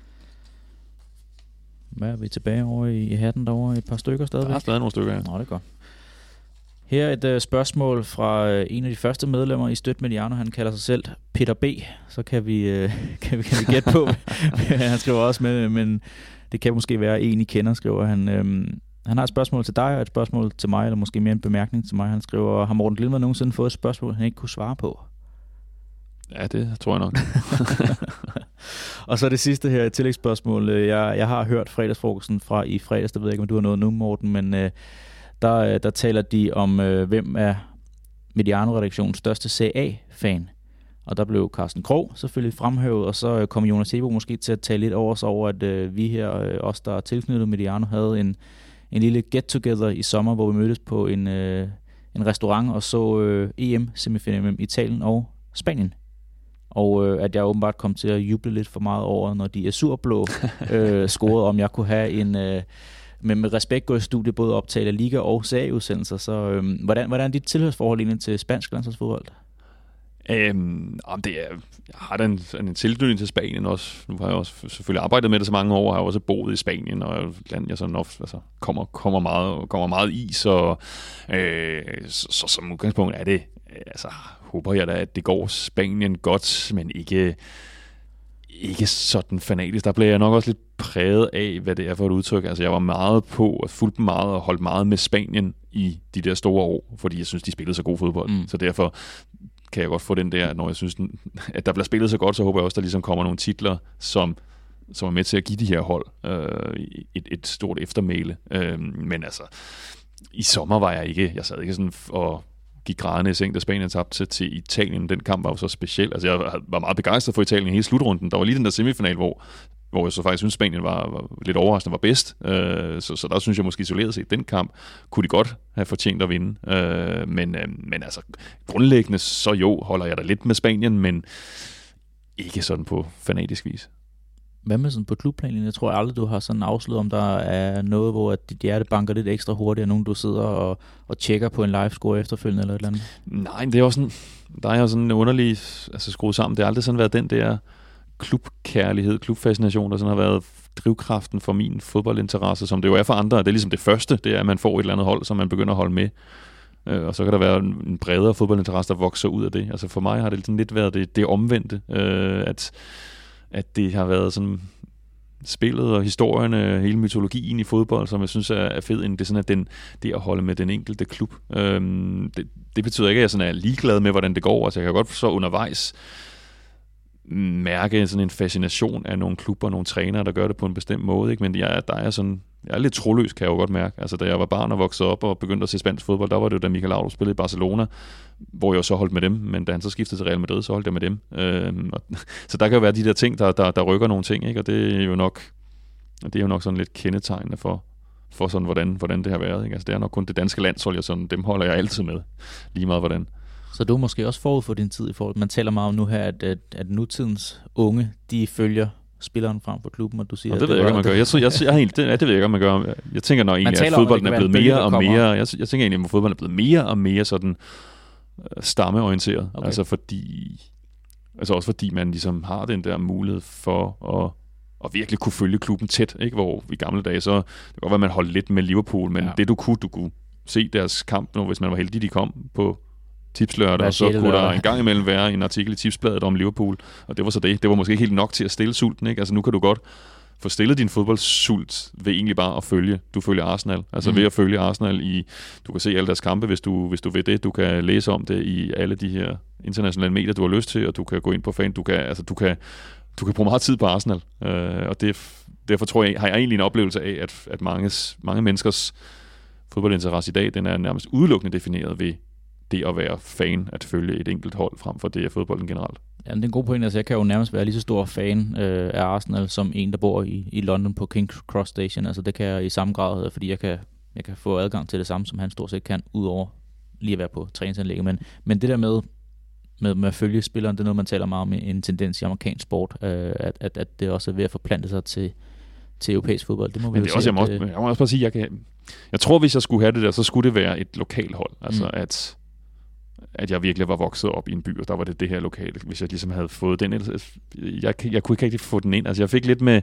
Hvad er vi tilbage over i hatten derovre? Et par stykker stadigvæk? Der er stadig nogle stykker, ja. Nå, det er godt. Her er et spørgsmål fra en af de første medlemmer i Støt Mediano. Han kalder sig selv Peter B. Så kan vi gætte på. Han skriver også med, men det kan måske være en, I kender, skriver han. Han har et spørgsmål til dig og et spørgsmål til mig, eller måske mere en bemærkning til mig. Han skriver, har Morten Glindvad nogensinde fået et spørgsmål, han ikke kunne svare på? Ja, det tror jeg nok. Og så det sidste her, et tillægsspørgsmål. Jeg har hørt fredagsfrokosten fra i fredags, der ved jeg ikke, om du har noget nu, Morten, men der taler de om, hvem er Mediano-redaktionens største CA-fan. Og der blev Carsten Krog selvfølgelig fremhævet, og så kom Jonas Hebo måske til at tale lidt over, at vi her, os der er tilknyttet Mediano, havde en lille get-together i sommer, hvor vi mødtes på en restaurant og så EM-semifinalen mellem Italien og Spanien. Og at jeg åbenbart kom til at juble lidt for meget over, når de azurblå scorede, om jeg kunne have en... med respekt gå i studie, både optale af liga og serieudsendelser. Så hvordan er dit tilhørsforhold egentlig til spansk landsholdsfodbold? Jeg har da en tilknytning til Spanien også. Nu har jeg også selvfølgelig arbejdet med det så mange år, har jeg også boet i Spanien, og et land, jeg sådan ofte kommer meget i, så som udgangspunkt er det, altså håber jeg da, at det går Spanien godt, men ikke sådan fanatisk. Der blev jeg nok også lidt præget af, hvad det er for et udtryk. Altså jeg var meget på og fulgte meget og holdt meget med Spanien i de der store år, fordi jeg synes, de spillede så god fodbold. Så derfor kan jeg godt få den der, at når jeg synes, at der bliver spillet så godt, så håber jeg også, at der ligesom kommer nogle titler, som er med til at give de her hold et stort eftermæle. Men altså, i sommer var jeg sad ikke sådan og gik grædende i seng, da Spanien tabte til Italien. Den kamp var jo så speciel. Altså, jeg var meget begejstret for Italien i hele slutrunden. Der var lige den der semifinal, hvor jeg så faktisk synes, Spanien var lidt overraskende, var bedst. Så der synes jeg måske isoleret set, den kamp kunne de godt have fortjent at vinde. Men altså, grundlæggende så jo, holder jeg da lidt med Spanien, men ikke sådan på fanatisk vis. Hvad med sådan på klubplanen? Jeg tror aldrig, du har sådan afsløret, om der er noget, hvor dit hjerte banker lidt ekstra hurtigt, og nogen du sidder og tjekker på en livescore efterfølgende eller et eller andet? Nej, det er jo sådan, der er jo sådan en underlig skruet sammen. Det har aldrig sådan været den der klubkærlighed, klubfascination, der sådan har været drivkraften for min fodboldinteresse, som det jo er for andre. Det er ligesom det første, det er, at man får et eller andet hold, som man begynder at holde med. Og så kan der være en bredere fodboldinteresse, der vokser ud af det. Altså for mig har det sådan lidt været det omvendte, at det har været sådan spillet og historierne, hele mytologien i fodbold, som jeg synes er fed, end det er sådan, at det at holde med den enkelte klub. Det betyder ikke, at jeg sådan er ligeglad med, hvordan det går. Altså jeg kan godt så undervejs mærke sådan en fascination af nogle klubber, nogle trænere, der gør det på en bestemt måde, ikke? Men jeg er lidt troløs, kan jeg jo godt mærke. Altså da jeg var barn og voksede op og begyndte at se spansk fodbold, der var det jo, da Michael Laudrup spillede i Barcelona, hvor jeg så holdt med dem, men da han så skiftede til Real Madrid, så holdt jeg med dem. Så der kan jo være de der ting, der rykker nogle ting, ikke? Og det er jo nok sådan lidt kendetegnende for sådan, hvordan det har været, ikke? Altså det er nok kun det danske landshold, dem holder jeg altid med, lige meget hvordan. Så du er måske også forud for din tid i forhold. Man taler meget om nu her, at nutidens unge, de følger spilleren frem for klubben, og du siger... Og det ved jeg ikke, om man gør. Det ved jeg ikke, om man gør. Jeg tænker, når egentlig, at fodbolden er blevet mere og mere... Jeg tænker egentlig, at fodbolden er blevet mere og mere sådan stammeorienteret. Okay. Altså også fordi man ligesom har den der mulighed for at virkelig kunne følge klubben tæt, ikke? Hvor i gamle dage, så det kan godt være, man holdt lidt med Liverpool, men det du kunne se deres kamp, når, hvis man var heldig, de kom på Tipslørdag, og så kunne der en gang imellem være en artikel i Tipsbladet om Liverpool, og det var så det. Det var måske ikke helt nok til at stille sulten, ikke? Altså nu kan du godt få stillet din fodboldsult ved egentlig bare at følge. Du følger Arsenal, altså ved at følge Arsenal du kan se alle deres kampe, hvis du vil det. Du kan læse om det i alle de her internationale medier, du har lyst til, og du kan gå ind på fan. Du kan bruge meget tid på Arsenal, og derfor tror jeg, har jeg egentlig en oplevelse af, at mange menneskers fodboldinteresse i dag, den er nærmest udelukkende defineret ved det at være fan, at følge et enkelt hold frem for det af fodbolden generelt. Ja, det er en god point. Altså, jeg kan jo nærmest være lige så stor fan af Arsenal som en, der bor i London på King's Cross Station. Altså, det kan jeg i samme grad, fordi jeg kan få adgang til det samme, som han stort set kan, udover lige at være på træningsanlægget. Men det der med at følge spilleren, det er noget, man taler meget om en tendens i amerikansk sport, at det også er ved at forplante sig til europæisk fodbold. Det må vi jo sige. Jeg må også bare sige, jeg tror, hvis jeg skulle have det der, så skulle det være et lokalhold. Altså, at jeg virkelig var vokset op i en by, og der var det her lokale, hvis jeg ligesom havde fået den. Jeg kunne ikke rigtig få den ind. Altså, jeg fik lidt med...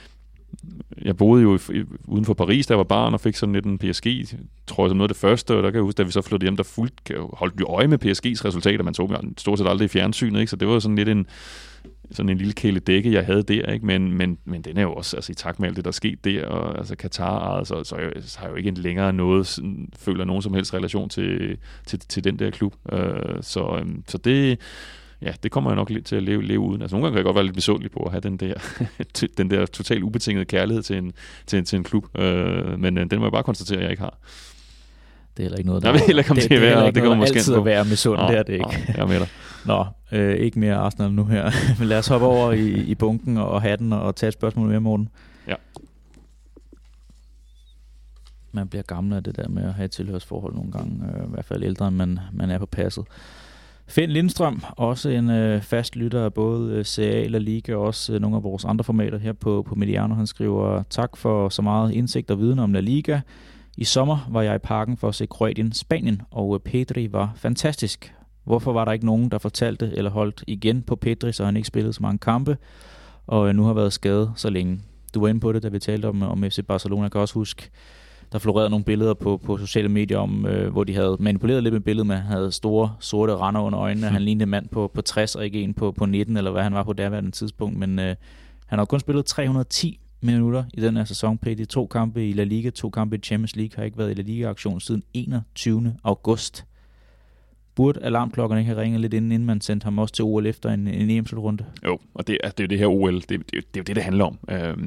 Jeg boede jo uden for Paris, da jeg var barn, og fik sådan lidt en PSG, tror jeg, som noget af det første, og der kan jeg huske, da vi så flyttede hjem, der holdt vi øje med PSG's resultater, man så stort set aldrig i fjernsynet, ikke? Så det var sådan lidt en lille kæledække, jeg havde der, ikke? Men den er jo også, altså i takt med alt det, der er sket der, og altså Katar, så har jeg jo ikke længere noget, føler nogen som helst relation til den der klub. Så det, ja, det kommer jeg nok lidt til at leve uden. Altså nogle gange kan jeg godt være lidt misundelig på at have den der totalt ubetingede kærlighed til en klub, men den må jeg bare konstatere, at jeg ikke har. Det er heller ikke noget, der vil heller komme til at være, det kommer måske altid at være misundelig, det er det ikke. Jeg er med dig. Nå, ikke mere Arsenal nu her. Men lad os hoppe over i bunken og hatten og tage et spørgsmål mere, Morten. Ja. Man bliver gammel af det der med at have et tilhørsforhold nogle gange, i hvert fald ældre, end man er på passet. Finn Lindstrøm, også en fast lytter af både CA, La Liga og også nogle af vores andre formater her på Mediano. Han skriver, tak for så meget indsigt og viden om La Liga. I sommer var jeg i parken for at se Kroatien, Spanien, og Pedri var fantastisk. Hvorfor var der ikke nogen, der fortalte eller holdt igen på Pedri, så han ikke spillede så mange kampe, og nu har været skadet så længe? Du var inde på det, da vi talte om FC Barcelona. Jeg kan også huske, der florerede nogle billeder på sociale medier, om, hvor de havde manipuleret lidt med billedet, med at han havde store sorte render under øjnene. Han lignede en mand på 60 og ikke en på 19, eller hvad han var på derværende tidspunkt. Men han har kun spillet 310 minutter i den her sæson. Pedri 2 kampe i La Liga, 2 kampe i Champions League, har ikke været i La Liga-aktion siden 21. august. Burde alarmklokkerne ikke have ringet lidt inden man sendte ham også til OL efter en EM-slutrunde? Jo, og det er jo det her OL, det er jo det handler om.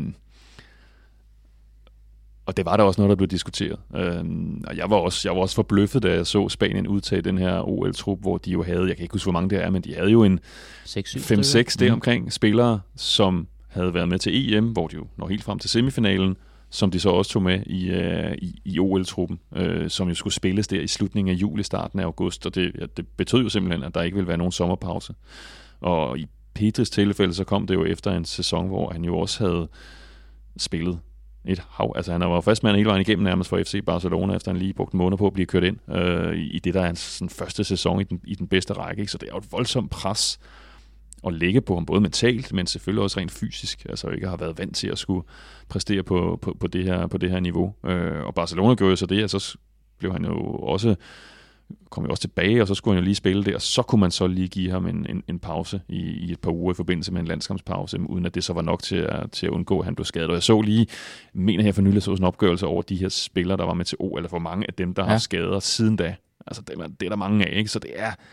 Og det var der også noget, der blev diskuteret. Og jeg var også forbløffet, da jeg så Spanien udtage den her OL-trup, hvor de jo havde, jeg kan ikke huske, hvor mange det er, men de havde jo en 5-6 deromkring spillere, som havde været med til EM, hvor de jo når helt frem til semifinalen, som de så også tog med i OL-truppen, som jo skulle spilles der i slutningen af juli, starten af august, og det betød jo simpelthen, at der ikke ville være nogen sommerpause. Og i Pedris tilfælde, så kom det jo efter en sæson, hvor han jo også havde spillet et hav. Altså han var fastmand hele vejen igennem nærmest for FC Barcelona, efter han lige brugt måneder på at blive kørt ind i det, der er hans første sæson i den bedste række. Ikke? Så det er jo et voldsomt pres at lægge på ham, både mentalt, men selvfølgelig også rent fysisk. Altså ikke har været vant til at skulle præstere på det her niveau. Og Barcelona gjorde jo så det, og så blev han jo også kom jo også tilbage, og så skulle han jo lige spille det, og så kunne man så lige give ham en pause i et par uger i forbindelse med en landskampspause, uden at det så var nok til at undgå, at han blev skadet. Og jeg så lige, mener her for nylig, så sådan en opgørelse over de her spillere, der var med til OL, eller for mange af dem, der har skader siden da. Altså det er der mange af, ikke? Så det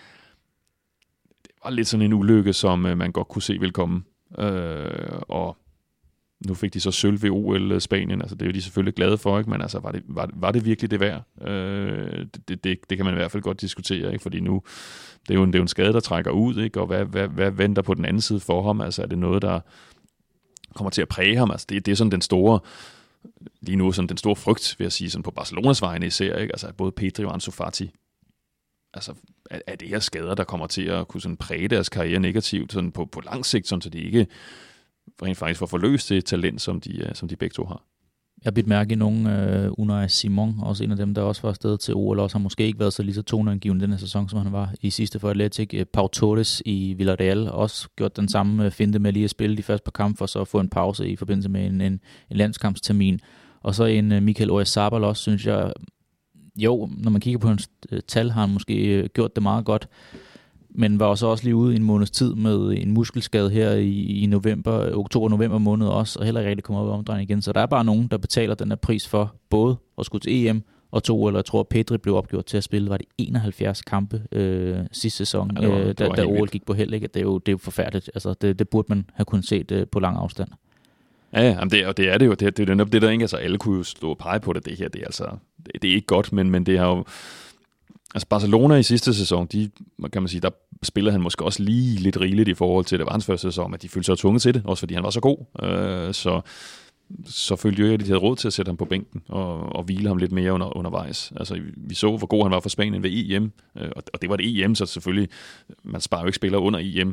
var lidt sådan en ulykke, som man godt kunne se velkommen. Og nu fik de så sølv ved OL Spanien, altså det er jo de selvfølgelig glade for, ikke? Men altså var det virkelig det værd? Det kan man i hvert fald godt diskutere, ikke? Fordi nu det er jo en skade, der trækker ud, ikke? Og hvad venter på den anden side for ham? Altså er det noget, der kommer til at præge ham? Altså det er sådan den store lige nu sådan den store frygt, vil jeg sige, sådan på Barcelonas vegne især, ikke? Altså både Pedri og Ansu Fati. Altså er det her skader, der kommer til at kunne sådan præge deres karriere negativt sådan på lang sigt, sådan, så de ikke rent faktisk får forløst det talent, som de begge to har. Jeg har bidt mærke i nogen, Unai Simon, også en af dem, der også var afsted til OL, også har måske ikke været så lige så toneangivende den her sæson, som han var i sidste for Atletic. Pau Torres i Villarreal også gjort den samme finte med lige at spille de første par kampe, for så at få en pause i forbindelse med en landskampstermin. Og så en Mikel Oyarzabal også, synes jeg, jo, når man kigger på hans tal, har han måske gjort det meget godt, men var også lige ude i en måneds tid med en muskelskade her i oktober-november måned også, og heller ikke rigtig kommer op i omdrejning igen. Så der er bare nogen, der betaler den her pris for både at skulle til EM og to, eller jeg tror, Pedri blev opgjort til at spille, var det 71 kampe sidste sæson, da OL gik på held. Ikke? Det er jo forfærdeligt. Altså, det burde man have kunnet se på lang afstand. Ja, det er det jo. Det er jo det der ikke. Altså, alle kunne jo stå og pege på det. Det her, det er altså, det er ikke godt, men det har jo. Altså Barcelona i sidste sæson, kan man sige, der spillede han måske også lige lidt rigeligt i forhold til, det var hans første sæson, at de følte sig tvunget til det, også fordi han var så god. Så følte jo ikke, at de havde råd til at sætte ham på bænken og hvile ham lidt mere undervejs. Altså vi så, hvor god han var for Spanien ved EM, og det var det EM, så selvfølgelig, man sparer jo ikke spillere under EM.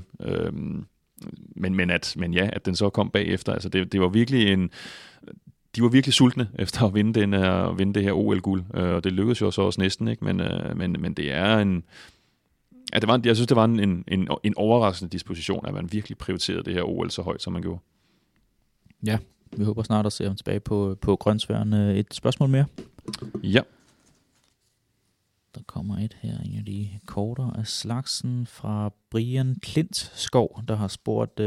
Men at den så kom bagefter, altså det var virkelig de var virkelig sultne efter at vinde det her OL-guld, og det lykkedes jo så også næsten, ikke? Men det er jeg synes, det var en overraskende disposition, at man virkelig prioriterede det her OL så højt, som man gjorde. Ja, vi håber snart at se ham tilbage på grønsværen. Et spørgsmål mere? Ja. Der kommer et her, en af de kortere af slagsen fra Brian Klintskov, der har spurgt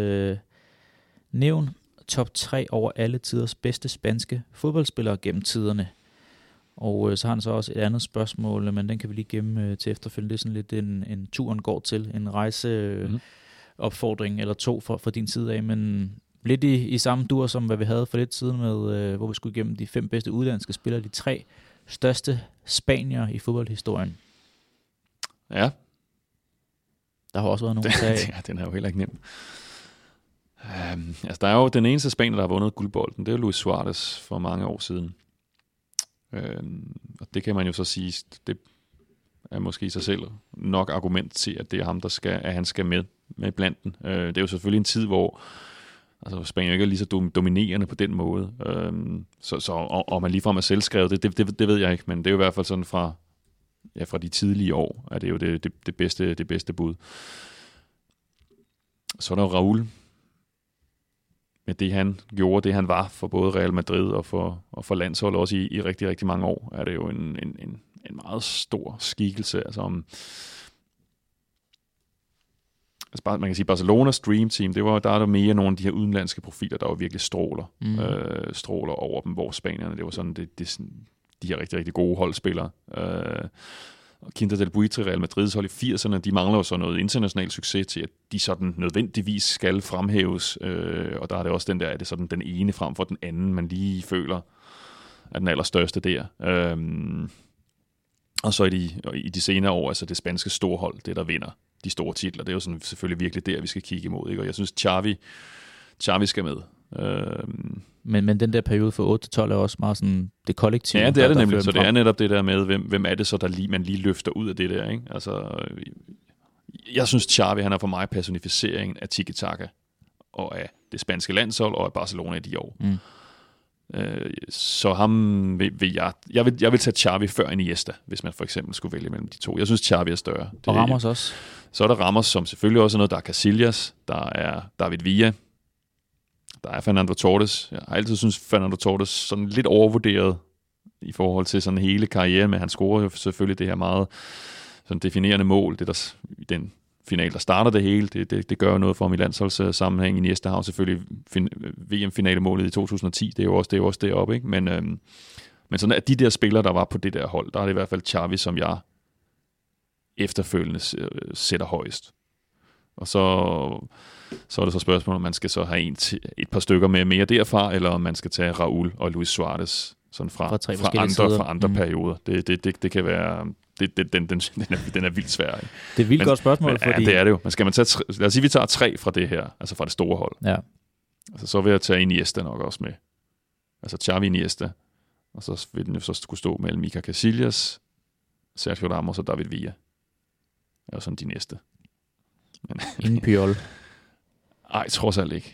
nævn top 3 over alle tiders bedste spanske fodboldspillere gennem tiderne. Og så har han så også et andet spørgsmål, men den kan vi lige gemme til efterfølgende. Det er sådan lidt en turen går til, en rejseopfordring eller to fra din side af, men lidt i samme dur, som hvad vi havde for lidt siden med, hvor vi skulle igennem de 5 bedste udlandske spillere, de 3 største spanier i fodboldhistorien. Ja. Der har også været nogen sag. Ja, den er jo heller ikke nem. Altså, der er jo den eneste spanier, der har vundet guldbolden. Det er jo Luis Suarez for mange år siden. Og det kan man jo så sige, det er måske i sig selv nok argument til, at det er ham, at han skal med blandt den. Det er jo selvfølgelig en tid, hvor altså, Spanien ikke er lige så dominerende på den måde. Og man ligefrem er selvskrevet, det ved jeg ikke, men det er jo i hvert fald sådan fra de tidlige år, at det er jo det bedste bud. Så er der jo Raúl, med det han gjorde, det han var for både Real Madrid og for landsholdet også i rigtig, rigtig mange år, er det jo en meget stor skikkelse. Altså man kan sige, Barcelonas Dream Team, der er der mere nogle af de her udenlandske profiler, der jo virkelig stråler over dem, hvor spanierne, det var sådan, de her rigtig, rigtig gode holdspillere. Quinta del Buitre, Real Madrids hold i 80'erne, de mangler jo så noget international succes til, at de sådan nødvendigvis skal fremhæves, og der er det også den der, at det er sådan den ene frem for den anden, man lige føler er den allerstørste der. Og så i de senere år, altså det spanske storhold, det der vinder de store titler, det er jo sådan selvfølgelig virkelig der, vi skal kigge imod, ikke? Og jeg synes, Xavi skal med. Men den der periode fra 8 til 12 er også meget sådan det kollektive. Ja, det er det nemlig, så det er netop det der med, hvem er det så, man lige løfter ud af det der, ikke? Altså, jeg synes, Xavi, han er for mig personificeringen af tiki-taka, og af det spanske landshold, og af Barcelona i de år. Så ham vil jeg vil tage Xavi før Iniesta, hvis man for eksempel skulle vælge mellem de to. Jeg synes, Xavi er større. Og Ramos også. Så er der Ramos, som selvfølgelig også er noget, der er Casillas, der er David Villa, der er Fernando Torres. Jeg har altid synes Fernando Torres sådan lidt overvurderet i forhold til sådan hele karrieren, men han scorer jo selvfølgelig det her meget sådan definerende mål, det der i den final, der starter det hele. Det gør jo noget for ham i landsholdssammenhæng. Iniesta har selvfølgelig VM-finalemålet i 2010, det er jo også deroppe, ikke? Men sådan at de der spillere, der var på det der hold, der er det i hvert fald Xavi, som jeg efterfølgende sætter højst. Og så er det så spørgsmålet, om man skal så have et par stykker med mere derfra, eller om man skal tage Raúl og Luis Suarez sådan fra andre perioder. Det kan være... Den er vildt svær. Ikke? Det er et vildt godt spørgsmål, fordi... Ja, det er det jo. Men skal man tage lad os sige, vi tager 3 fra det her, altså fra det store hold. Ja. Altså, så vil jeg tage Iniesta nok også med. Altså Xavi Iniesta. Og så vil den jo så skulle stå mellem Iker Casillas, Sergio Ramos og David Villa. Det er sådan de næste. Men ingen Puyol. Ej, trods alt ikke.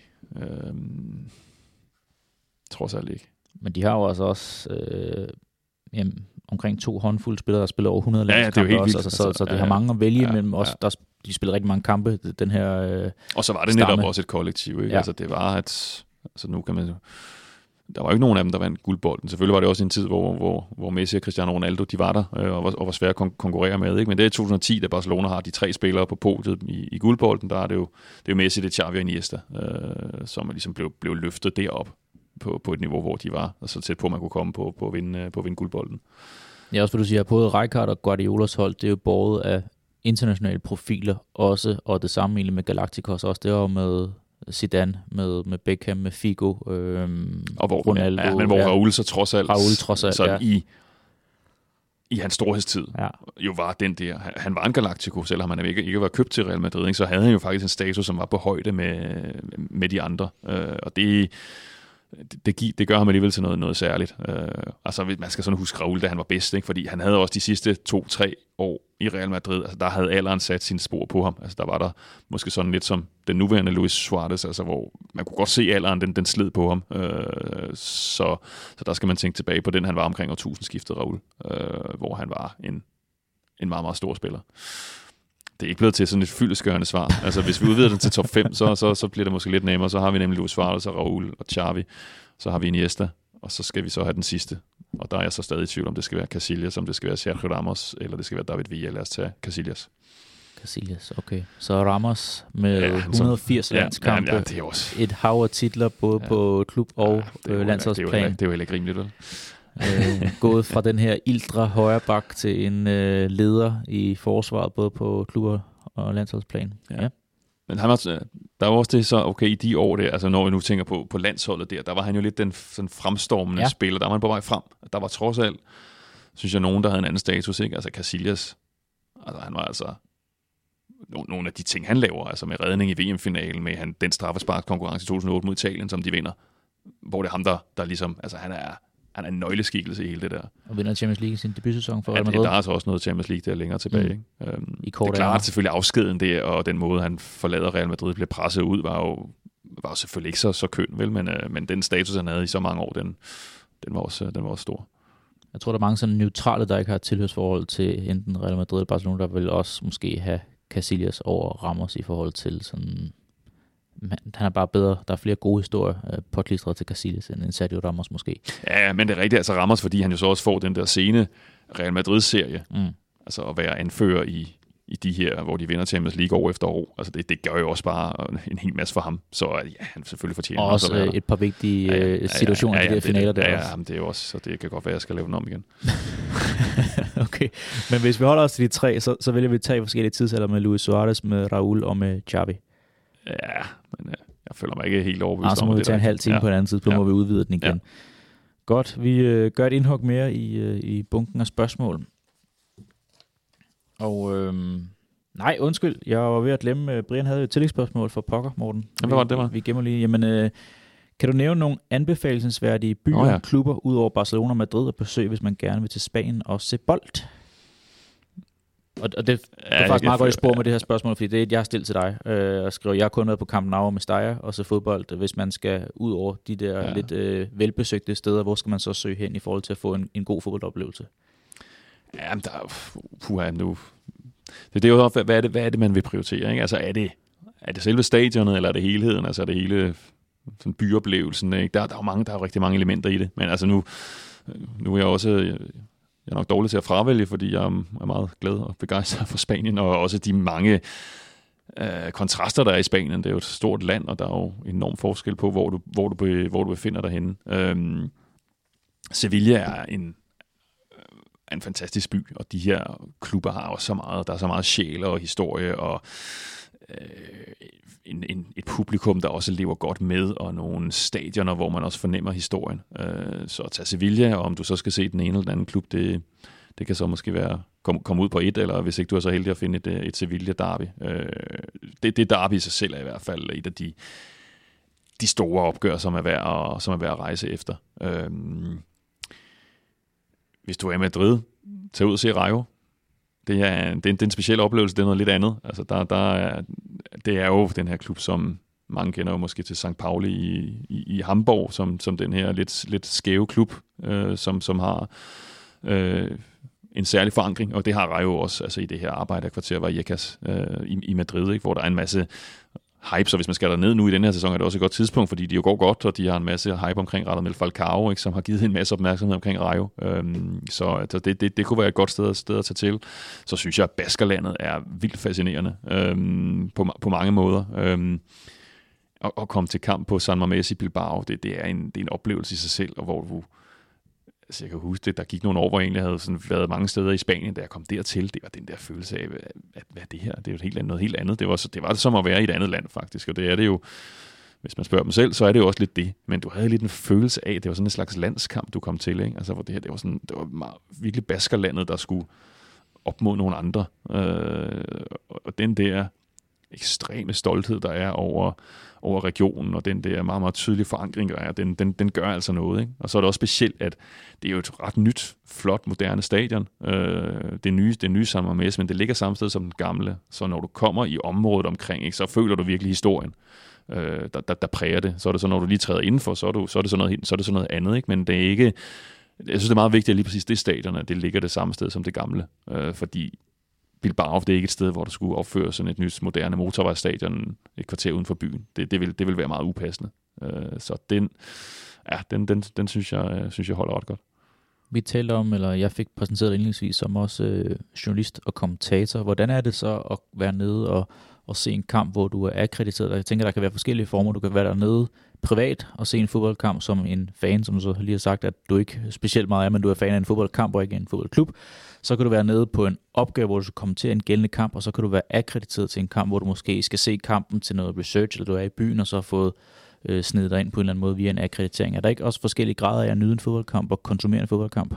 Trods alt ikke. Men de har jo også omkring 2 håndfulde spillere, der spiller over 100 landskampe. Ja, også, så det har mange at vælge mellem også. De spiller rigtig mange kampe, den her og så var det netop også et kollektiv, ikke? Ja. Altså det var altså nu kan man... Der var jo ikke nogen af dem, der vandt guldbolden. Selvfølgelig var det også en tid, hvor Messi og Cristiano Ronaldo, de var der, og var svære at konkurrere med, ikke? Men det er i 2010, da Barcelona har de 3 spillere på podiet i guldbolden, der er det jo Messi, det er Xavi og Iniesta, som ligesom blev løftet derop på et niveau, hvor de var, og så tæt på, at man kunne komme på at vinde guldbolden. Ja, også for du siger, at både Rijkaard og Guardiolas hold, det er jo båret af internationale profiler også, og det samme egentlig med Galacticos også, det var med Zidane, med Beckham, med Figo, og hvor Ronaldo. Ja, men hvor Raúl så trods alt ja. i hans storhedstid jo var den der. Han var en Galactico, selvom han ikke var købt til Real Madrid, ikke? Så havde han jo faktisk en status, som var på højde med de andre. Og det gør ham alligevel til noget særligt. Altså, man skal sådan huske Raúl, da han var bedst, ikke? Fordi han havde også de sidste 2-3 år i Real Madrid, altså der havde alderen sat sine spor på ham. Altså, der var der måske sådan lidt som den nuværende Luis Suarez, altså, hvor man kunne godt se alderen, den sled på ham. Så der skal man tænke tilbage på den, han var omkring årtusindskiftet, Raúl, hvor han var en meget, meget stor spiller. Det er ikke blevet til sådan et fyldestgørende svar. Altså, hvis vi udvider den til top 5, så bliver det måske lidt nemmere. Så har vi nemlig Luis Suarez og Raúl og Xavi. Så har vi Iniesta, og så skal vi så have den sidste. Og der er jeg så stadig i tvivl, om det skal være Casillas, om det skal være Sergio Ramos, eller det skal være David Villa. Lad os tage Casillas. Casillas, okay. Så Ramos med 180 landskampe. Ja, det er også... Et hav af titler, både på klub og landsholdsplan. Det er jo heller ikke rimeligt, vel? Gået fra den her ildre højre bak til en leder i forsvaret, både på klubber og landsholdsplan. Ja. Men han var, der var også det så, okay, i de år der, altså når vi nu tænker på landsholdet der var han jo lidt den sådan fremstormende spiller, der var han på vej frem. Der var trods alt, synes jeg, nogen, der havde en anden status, ikke? Altså Casillas, altså han var altså nogle af de ting, han laver, altså med redning i VM-finalen, med den straffesparkskonkurrence i 2008 mod Italien, som de vinder, hvor det er ham, der ligesom, altså han er en nøgleskikkelse i hele det der. Og vinder Champions League i sin debutsæson for Real Madrid. Madrid. Der er altså også noget Champions League der længere tilbage. Ikke? Det er klart selvfølgelig afskeden der, og den måde, han forlader Real Madrid, bliver presset ud, var jo selvfølgelig ikke så køn, vel? Men den status, han havde i så mange år, den var også stor. Jeg tror, der er mange sådan neutrale, der ikke har tilhørsforhold til enten Real Madrid eller Barcelona, der vil også måske have Casillas over Ramos i forhold til sådan... Han er bare bedre. Der er flere gode historier påklistret til Casillas end Sergio Ramos måske. Ja, men det er rigtigt. Altså Ramos, fordi han jo så også får den der sene Real Madrid-serie. Altså at være anfører i de her, hvor de vinder Champions League år efter år. Altså det gør jo også bare en hel masse for ham. Så ja, han selvfølgelig fortjener og også et par vigtige situationer i de der finaler der. Ja, det er jo også, så det kan godt være, at jeg skal lave den om igen. Okay, men hvis vi holder os til de tre, så vælger vi tage forskellige tidsalder med Luis Suarez, med Raúl og med Xavi. Ja, men jeg føler mig ikke helt overbevist om så må vi tage en halv time på en anden tidspunkt, må vi udvide den igen. Ja. Godt, vi gør et indhug mere i bunken af spørgsmål. Og nej, undskyld, jeg var ved at glemme, Brian havde et tillægsspørgsmål for pokker, Morten. Hvad var det? Vi gemmer lige. Jamen, kan du nævne nogle anbefalelsesværdige byer og klubber, ud over Barcelona og Madrid, at besøge, hvis man gerne vil til Spanien og se bold? Og det er faktisk meget godt i spor med det her spørgsmål, fordi det er et, jeg har stillet til dig. Jeg skriver, jeg har kun været på Camp Nou med Steyr og så fodbold. Hvis man skal ud over de der lidt velbesøgte steder, hvor skal man så søge hen i forhold til at få en god fodboldoplevelse? Ja, men der nu. Det er jo, hvad er det, man vil prioritere? Ikke? Altså, er det selve stadionet, eller er det helheden? Altså, er det hele sådan byoplevelsen? Ikke? Der er jo rigtig mange elementer i det. Men altså, nu er jeg også... Jeg er nok dårlig til at fravælge, fordi jeg er meget glad og begejstret for Spanien, og også de mange kontraster, der er i Spanien. Det er jo et stort land, og der er jo enorm forskel på, hvor du befinder dig henne. Sevilla er en fantastisk by, og de her klubber har også så meget. Der er så meget sjæl og historie, og et publikum, der også lever godt med, og nogle stadioner, hvor man også fornemmer historien. Så at tage Sevilla, og om du så skal se den ene eller den anden klub, det kan så måske være komme ud på et, eller hvis ikke du er så heldig at finde et Sevilla-derby. Det derby i sig selv er i hvert fald et af de store opgør, som er værd at rejse efter. Hvis du er i Madrid, tag ud og se Rayo. Det er en speciel oplevelse, det er noget lidt andet. Altså det er jo den her klub, som mange kender jo måske til St. Pauli i Hamburg, som den her lidt skæve klub, som har en særlig forankring, og det har Rayo også, altså i det her arbejderkvarter Vallecas i Madrid, ikke, hvor der er en masse hype, så hvis man skal derned nu i den her sæson, er det også et godt tidspunkt, fordi de jo går godt, og de har en masse hype omkring Radamel Falcao, ikke, som har givet en masse opmærksomhed omkring Rayo. Så det kunne være et godt sted at tage til. Så synes jeg, at Baskerlandet er vildt fascinerende på mange måder. At komme til kamp på San Mamés i Bilbao, det er en oplevelse i sig selv, og hvor du... Altså jeg kan huske det, der gik nogle år, hvor jeg egentlig havde sådan været mange steder i Spanien, da jeg kom dertil. Det var den der følelse af, at hvad er det her? Det er jo noget helt andet. Det var det som at være i et andet land, faktisk. Og det er det jo, hvis man spørger dem selv, så er det jo også lidt det. Men du havde lidt en følelse af, at det var sådan en slags landskamp, du kom til. Ikke? Altså hvor det var meget, virkelig Baskerlandet, der skulle op mod nogle andre. Og den der ekstreme stolthed, der er over regionen, og den der meget, meget tydelige forankring, der er, den gør altså noget. Ikke? Og så er det også specielt, at det er jo et ret nyt, flot, moderne stadion. Det nye San Mamés, men det ligger samme sted som den gamle. Så når du kommer i området omkring, ikke, så føler du virkelig historien, der præger det. Så er det så, når du lige træder indenfor, så er det sådan noget andet. Ikke? Men det er ikke... Jeg synes, det er meget vigtigt, at lige præcis det stadion, det ligger det samme sted som det gamle. Fordi Bilbao, det er ikke et sted, hvor der skulle opføre sådan et nyt, moderne motorvejsstadion et kvarter uden for byen. Det vil være meget upassende. Så den synes jeg holder ret godt. Vi talte om, eller jeg fik præsenteret indledningsvis som også journalist og kommentator. Hvordan er det så at være nede at se en kamp, hvor du er akkrediteret. Jeg tænker, der kan være forskellige former. Du kan være dernede privat og se en fodboldkamp som en fan, som du så lige har sagt, at du ikke specielt meget er, men du er fan af en fodboldkamp og ikke en fodboldklub. Så kan du være nede på en opgave, hvor du skal kommentere en gældende kamp, og så kan du være akkrediteret til en kamp, hvor du måske skal se kampen til noget research, eller du er i byen, og så har fået snedet dig ind på en eller anden måde via en akkreditering. Er der ikke også forskellige grader af at nyde en fodboldkamp og konsumere en fodboldkamp?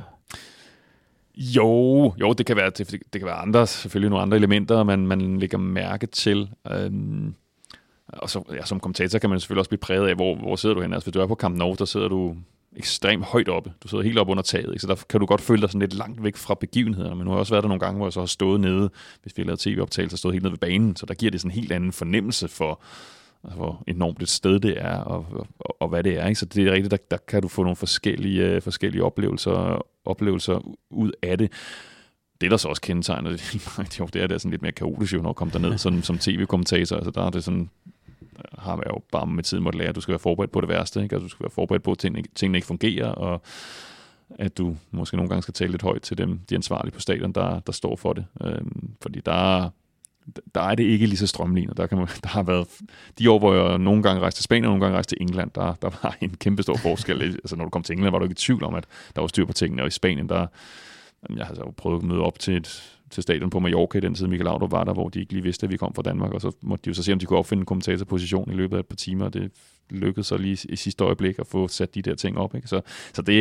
Jo, det kan være andre, selvfølgelig nogle andre elementer, man lægger mærke til. Og så, ja, som kommentator kan man selvfølgelig også blive præget af, hvor sidder du hen. Altså, hvis du er på Camp Nou, der sidder du ekstremt højt oppe. Du sidder helt oppe under taget, ikke? Så der kan du godt føle dig sådan lidt langt væk fra begivenhederne. Men nu har jeg også været der nogle gange, hvor jeg så har stået nede, hvis vi har lavet tv-optagelser, stået helt nede ved banen. Så der giver det sådan en helt anden fornemmelse for, altså, hvor enormt et sted det er, og hvad det er. Ikke? Så det er rigtigt, der kan du få nogle forskellige oplevelser ud af det. Det, der så også kendetegner det, det er sådan lidt mere kaotisk, når du kommer derned som tv-kommentator. Altså, der er det sådan, har man jo bare med tiden måtte lære, at du skal være forberedt på det værste. Ikke? Altså, du skal være forberedt på, at tingene ikke fungerer, og at du måske nogle gange skal tale lidt højt til dem, de ansvarlige på stadion, der står for det. Fordi der er det ikke lige så strømlignet. Der har været de år, hvor jeg nogle gange rejste til Spanien, og nogle gange rejste til England, der var en kæmpe stor forskel. Altså, når du kom til England, var du ikke i tvivl om, at der var styr på tingene, og i Spanien, jeg har så prøvet at møde op til stadion på Mallorca i den tid, Michael Laudrup var der, hvor de ikke lige vidste, at vi kom fra Danmark, og så måtte de jo så se, om de kunne opfinde en kommentatorposition i løbet af et par timer, og det lykkedes så lige i sidste øjeblik at få sat de der ting op. Ikke? Så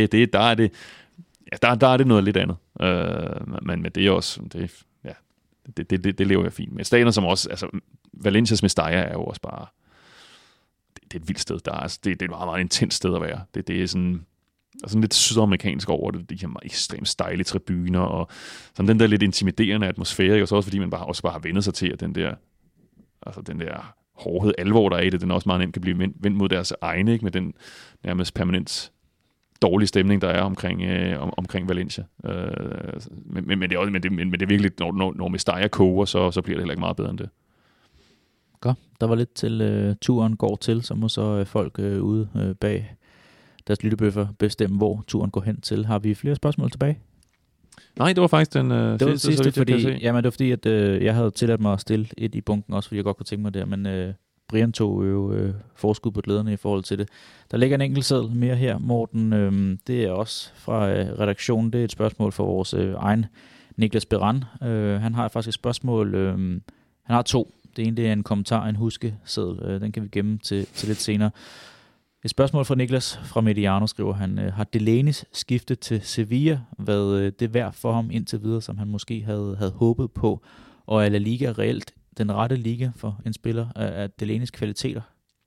der er det noget lidt andet. Men med det er også, det lever jeg fint med. Stadion som også, altså Valencias Mestalla er jo også bare, det er et vildt sted. Det er et meget, meget intens sted at være. Det er sådan, altså lidt sydamerikansk over det, de her ekstremt stejle tribuner, og sådan den der lidt intimiderende atmosfære, og så også fordi man bare har vendt sig til, at den der hårdhed, alvor, der er i det, den også meget nemt kan blive vendt mod deres egne, ikke? Med den nærmest permanent dårlige stemning, der er omkring Valencia. Men det er virkelig, når Mestalla koger, så bliver det heller ikke meget bedre end det. Godt. Der var lidt til turen går til, så må så folk ude bag deres lyttebøffer bestemme, hvor turen går hen til. Har vi flere spørgsmål tilbage? Nej, det var faktisk den det var sidste, fordi det var fordi, at jeg havde tilladt mig at stille et i bunken, også fordi jeg godt kunne tænke mig det, men Brian tog jo forskud på glæderne i forhold til det. Der ligger en enkelt seddel mere her, Morten. Det er også fra redaktionen. Det er et spørgsmål for vores egen Niklas Beran. Han har faktisk et spørgsmål. Han har 2. Det ene det er en kommentar, en huskeseddel. Den kan vi gemme til lidt senere. Et spørgsmål fra Niklas fra Mediano, skriver han. Har Delaney's skifte til Sevilla været det værd for ham indtil videre, som han måske havde håbet på? Og er La Liga reelt den rette liga for en spiller af Delaney's kvaliteter?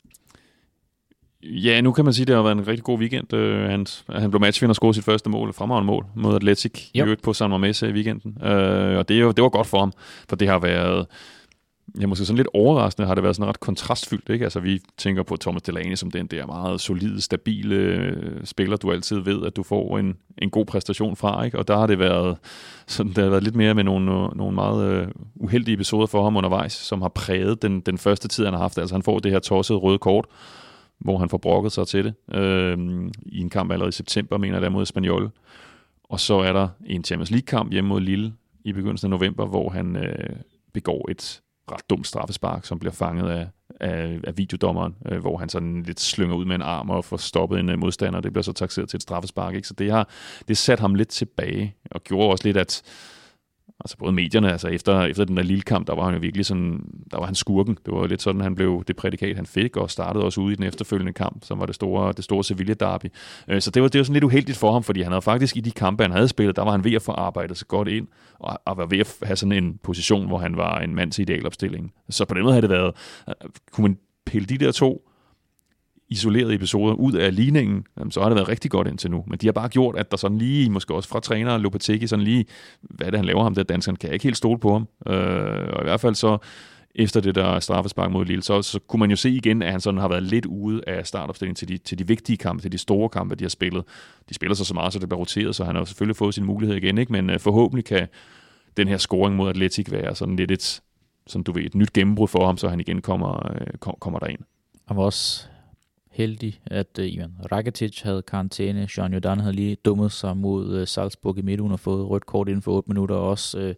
Ja, nu kan man sige, at det har været en rigtig god weekend. Han blev matchvinder og scorede sit første mål, fremragende mål mod Atletic i øvrigt på San Mamés i weekenden. Og det var godt for ham, for det har været... Ja, måske sådan lidt overraskende har det været sådan ret kontrastfyldt, ikke? Altså vi tænker på Thomas Delaney som den der meget solide, stabile spiller, du altid ved, at du får en god præstation fra, ikke? Og der har det været sådan, der har været lidt mere med nogle meget uheldige episoder for ham undervejs, som har præget den første tid, han har haft. Altså han får det her tossede røde kort, hvor han får brokket sig til det i en kamp allerede i september, mener jeg, der mod Espanyol. Og så er der en Champions League-kamp hjemme mod Lille i begyndelsen af november, hvor han begår et ret dumt straffespark, som bliver fanget af videodommeren, hvor han sådan lidt slynger ud med en arm og får stoppet en modstander. Det bliver så takseret til et straffespark, ikke? Så det satte ham lidt tilbage, og gjorde også lidt, at altså både medierne, altså efter den der lille kamp, der var han jo virkelig sådan, der var han skurken. Det var lidt sådan, han blev det prædikat, han fik, og startede også ude i den efterfølgende kamp, som var det store Sevilla-derby. Så det var sådan lidt uheldigt for ham, fordi han havde faktisk i de kampe, han havde spillet, der var han ved at få arbejdet så godt ind, og var ved at have sådan en position, hvor han var en mand til idealopstillingen. Så på den måde havde det været, kunne man pille de der 2 isolerede episoder ud af ligningen, så har det været rigtig godt indtil nu. Men de har bare gjort, at der sådan lige, måske også fra træner Lopetegui, sådan lige, hvad er det, han laver ham der danskeren, kan jeg ikke helt stole på ham. Og i hvert fald så, efter det der straffespark mod Lille, så kunne man jo se igen, at han sådan har været lidt ude af startopstillingen til de vigtige kampe, til de store kampe, de har spillet. De spiller så meget, så det bliver roteret, så han har selvfølgelig fået sin mulighed igen, ikke? Men forhåbentlig kan den her scoring mod Atletic være sådan lidt et nyt gennembrud for ham, så han igen kommer derind. Han var også heldig, at Ivan Rakitic havde karantæne. Jean Jordan havde lige dummet sig mod Salzburg i midtugen og fået rødt kort inden for 8 minutter, og også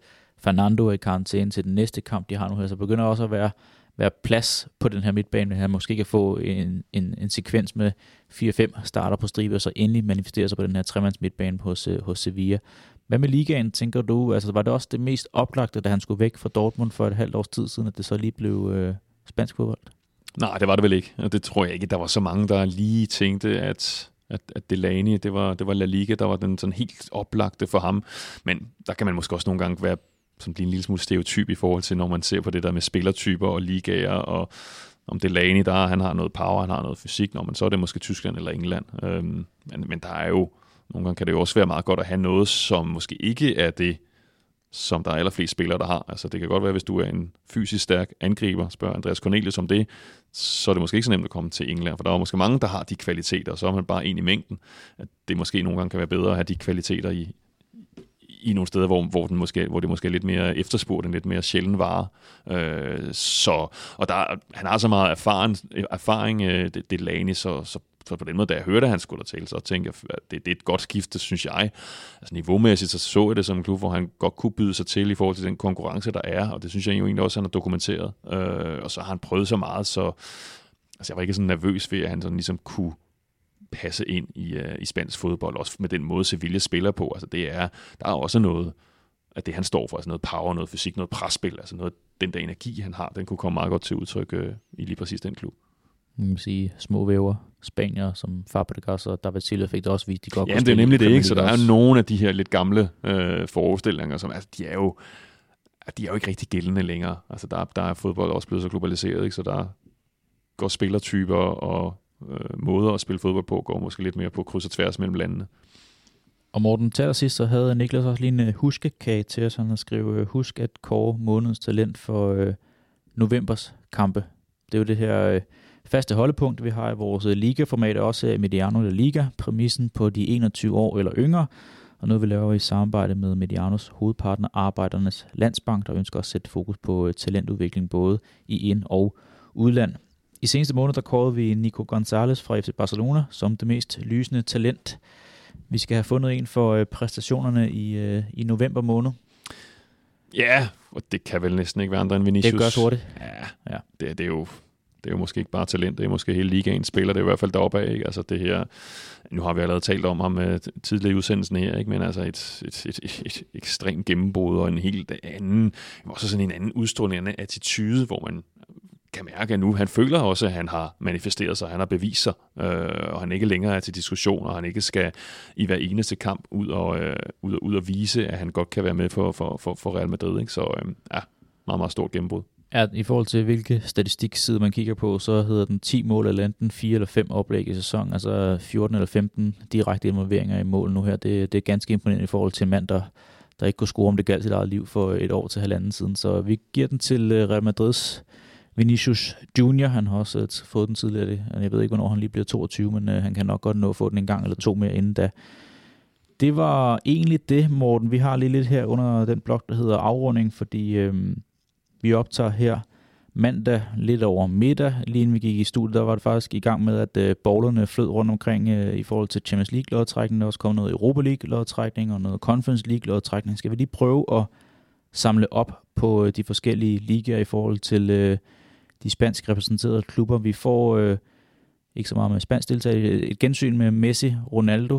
Fernando er i karantæne til den næste kamp, de har nu her, så begynder også at være plads på den her midtbane, han måske kan få en sekvens med 4-5 starter på stribe, og så endelig manifestere sig på den her tremands midtbane hos Sevilla. Hvad med ligaen, tænker du? Altså, var det også det mest oplagte, da han skulle væk fra Dortmund for et halvt års tid siden, at det så lige blev spansk fodbold? Nej, det var det vel ikke. Og det tror jeg ikke. Der var så mange, der lige tænkte, at Delaney, det var La Liga, der var den sådan helt oplagte for ham. Men der kan man måske også nogle gange blive en lille smule stereotyp i forhold til, når man ser på det der med spillertyper og ligaer, og om Delaney, han har noget power, han har noget fysik, men så er det måske Tyskland eller England. Men der er jo, nogle gange kan det jo også være meget godt at have noget, som måske ikke er det, som der er allerflest spillere, der har. Altså det kan godt være, hvis du er en fysisk stærk angriber, spørger Andreas Cornelius om det, så er det måske ikke så nemt at komme til England, for der er måske mange, der har de kvaliteter, og så er man bare en i mængden. At det måske nogle gange kan være bedre at have de kvaliteter i nogle steder, hvor det måske er lidt mere efterspurgt, en lidt mere sjælden vare. Han har så meget erfaring Delaney, så på den måde, da jeg hørte, at han skulle der tale, så tænkte jeg, at det er et godt skifte, synes jeg. Altså niveaumæssigt, så jeg det som en klub, hvor han godt kunne byde sig til i forhold til den konkurrence, der er, og det synes jeg jo egentlig også, han har dokumenteret. Og så har han prøvet så meget, så jeg var ikke sådan nervøs ved, at han sådan ligesom kunne passe ind i spansk fodbold, også med den måde, Sevilla spiller på. Altså der er også noget af det, han står for, altså noget power, noget fysik, noget presspil, altså noget, den der energi, han har, den kunne komme meget godt til udtryk i lige præcis den klub. Man kan sige, små væver, Spanier som Fabregas og David Silva fik det også vist, de godt. Ja, det er nemlig det, ikke? Så der er nogle af de her lidt gamle forestillinger, som altså, de er jo ikke rigtig gældende længere. Altså der er fodbold også blevet så globaliseret, ikke? Så der går spillertyper og måder at spille fodbold på, går måske lidt mere på kryds og tværs mellem landene. Og Morten, til allersidst, så havde Niklas også lige en huskekage til os. Han har skrevet, husk at kåre månedens talent for novembers kampe. Det er jo det her faste holdepunkt, vi har i vores ligaformat, også Mediano La Liga, præmissen på de 21 år eller yngre. Og noget vi laver i samarbejde med Medianos hovedpartner, Arbejdernes Landsbank, der ønsker at sætte fokus på talentudvikling både i ind- og udland. I seneste måned, der kårede vi Nico Gonzalez fra FC Barcelona som det mest lysende talent. Vi skal have fundet en for præstationerne i november måned. Ja, og det kan vel næsten ikke være andre end Vinicius. Det gør hurtigt. Ja. Det er jo måske ikke bare talent, det er måske hele ligaen spiller, det er i hvert fald deroppe af, ikke? Altså det her, nu har vi allerede talt om ham tidligere i udsendelsen her, ikke? Men altså et ekstremt gennembrud og en helt anden, også sådan en anden udstråling, en anden attitude, hvor man kan mærke, at nu han føler også, at han har manifesteret sig, han har bevist sig, og han ikke længere er til diskussion, og han ikke skal i hver eneste kamp ud og vise, at han godt kan være med for Real Madrid, ikke? Så meget, meget stort gennembrud. Ja, i forhold til hvilke statistikside man kigger på, så hedder den 10 mål eller enten 4 eller 5 oplæg i sæsonen, altså 14 eller 15 direkte involveringer i mål nu her. Det er ganske imponerende i forhold til en mand, der ikke kunne score, om det galt sit eget liv for et år til halvanden siden. Så vi giver den til Real Madrids Vinicius Junior. Han har også fået den tidligere. Jeg ved ikke, hvornår han lige bliver 22, men han kan nok godt nå at få den en gang eller to mere inden da. Det var egentlig det, Morten. Vi har lige lidt her under den blok, der hedder afrunding, fordi vi optager her mandag lidt over middag. Lige inden vi gik i studiet, der var det faktisk i gang med, at bowlerne flød rundt omkring i forhold til Champions League-lodtrækning. Der er også kommet noget Europa League-lodtrækning og noget Conference League-lodtrækning. Skal vi lige prøve at samle op på de forskellige ligaer i forhold til de spansk repræsenterede klubber. Vi får ikke så meget med spansk deltagelse, et gensyn med Messi, Ronaldo,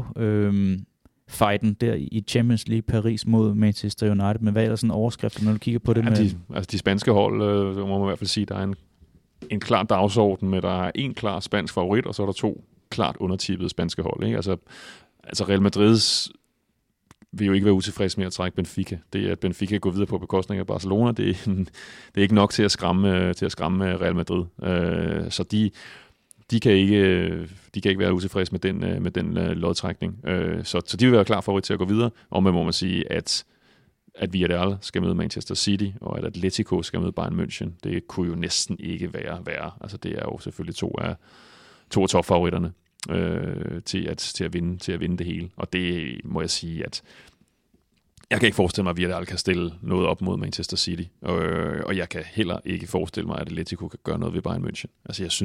fighten der i Champions League Paris mod Manchester United, men hvad er der sådan en overskrift, når du kigger på det? De spanske hold, må man i hvert fald sige, der er en klar dagsorden med, der er en klar spansk favorit, og så er der 2 klart undertippede spanske hold, ikke? Altså Real Madrids vil jo ikke være utilfreds med at trække Benfica. Det at Benfica går videre på bekostning af Barcelona, det er ikke nok til at skræmme Real Madrid. Så de kan ikke være utilfreds med den lodtrækning. Så de vil være klar favorit til at gå videre. Og man må sige, at Villarreal skal møde Manchester City, og at Atletico skal møde Bayern München. Det kunne jo næsten ikke være værre. Altså det er jo selvfølgelig to af topfavoritterne til at vinde det hele. Og det må jeg sige, at jeg kan ikke forestille mig, at Villarreal kan stille noget op mod Manchester City. Og jeg kan heller ikke forestille mig, at Atletico kan gøre noget ved Bayern München. Altså jeg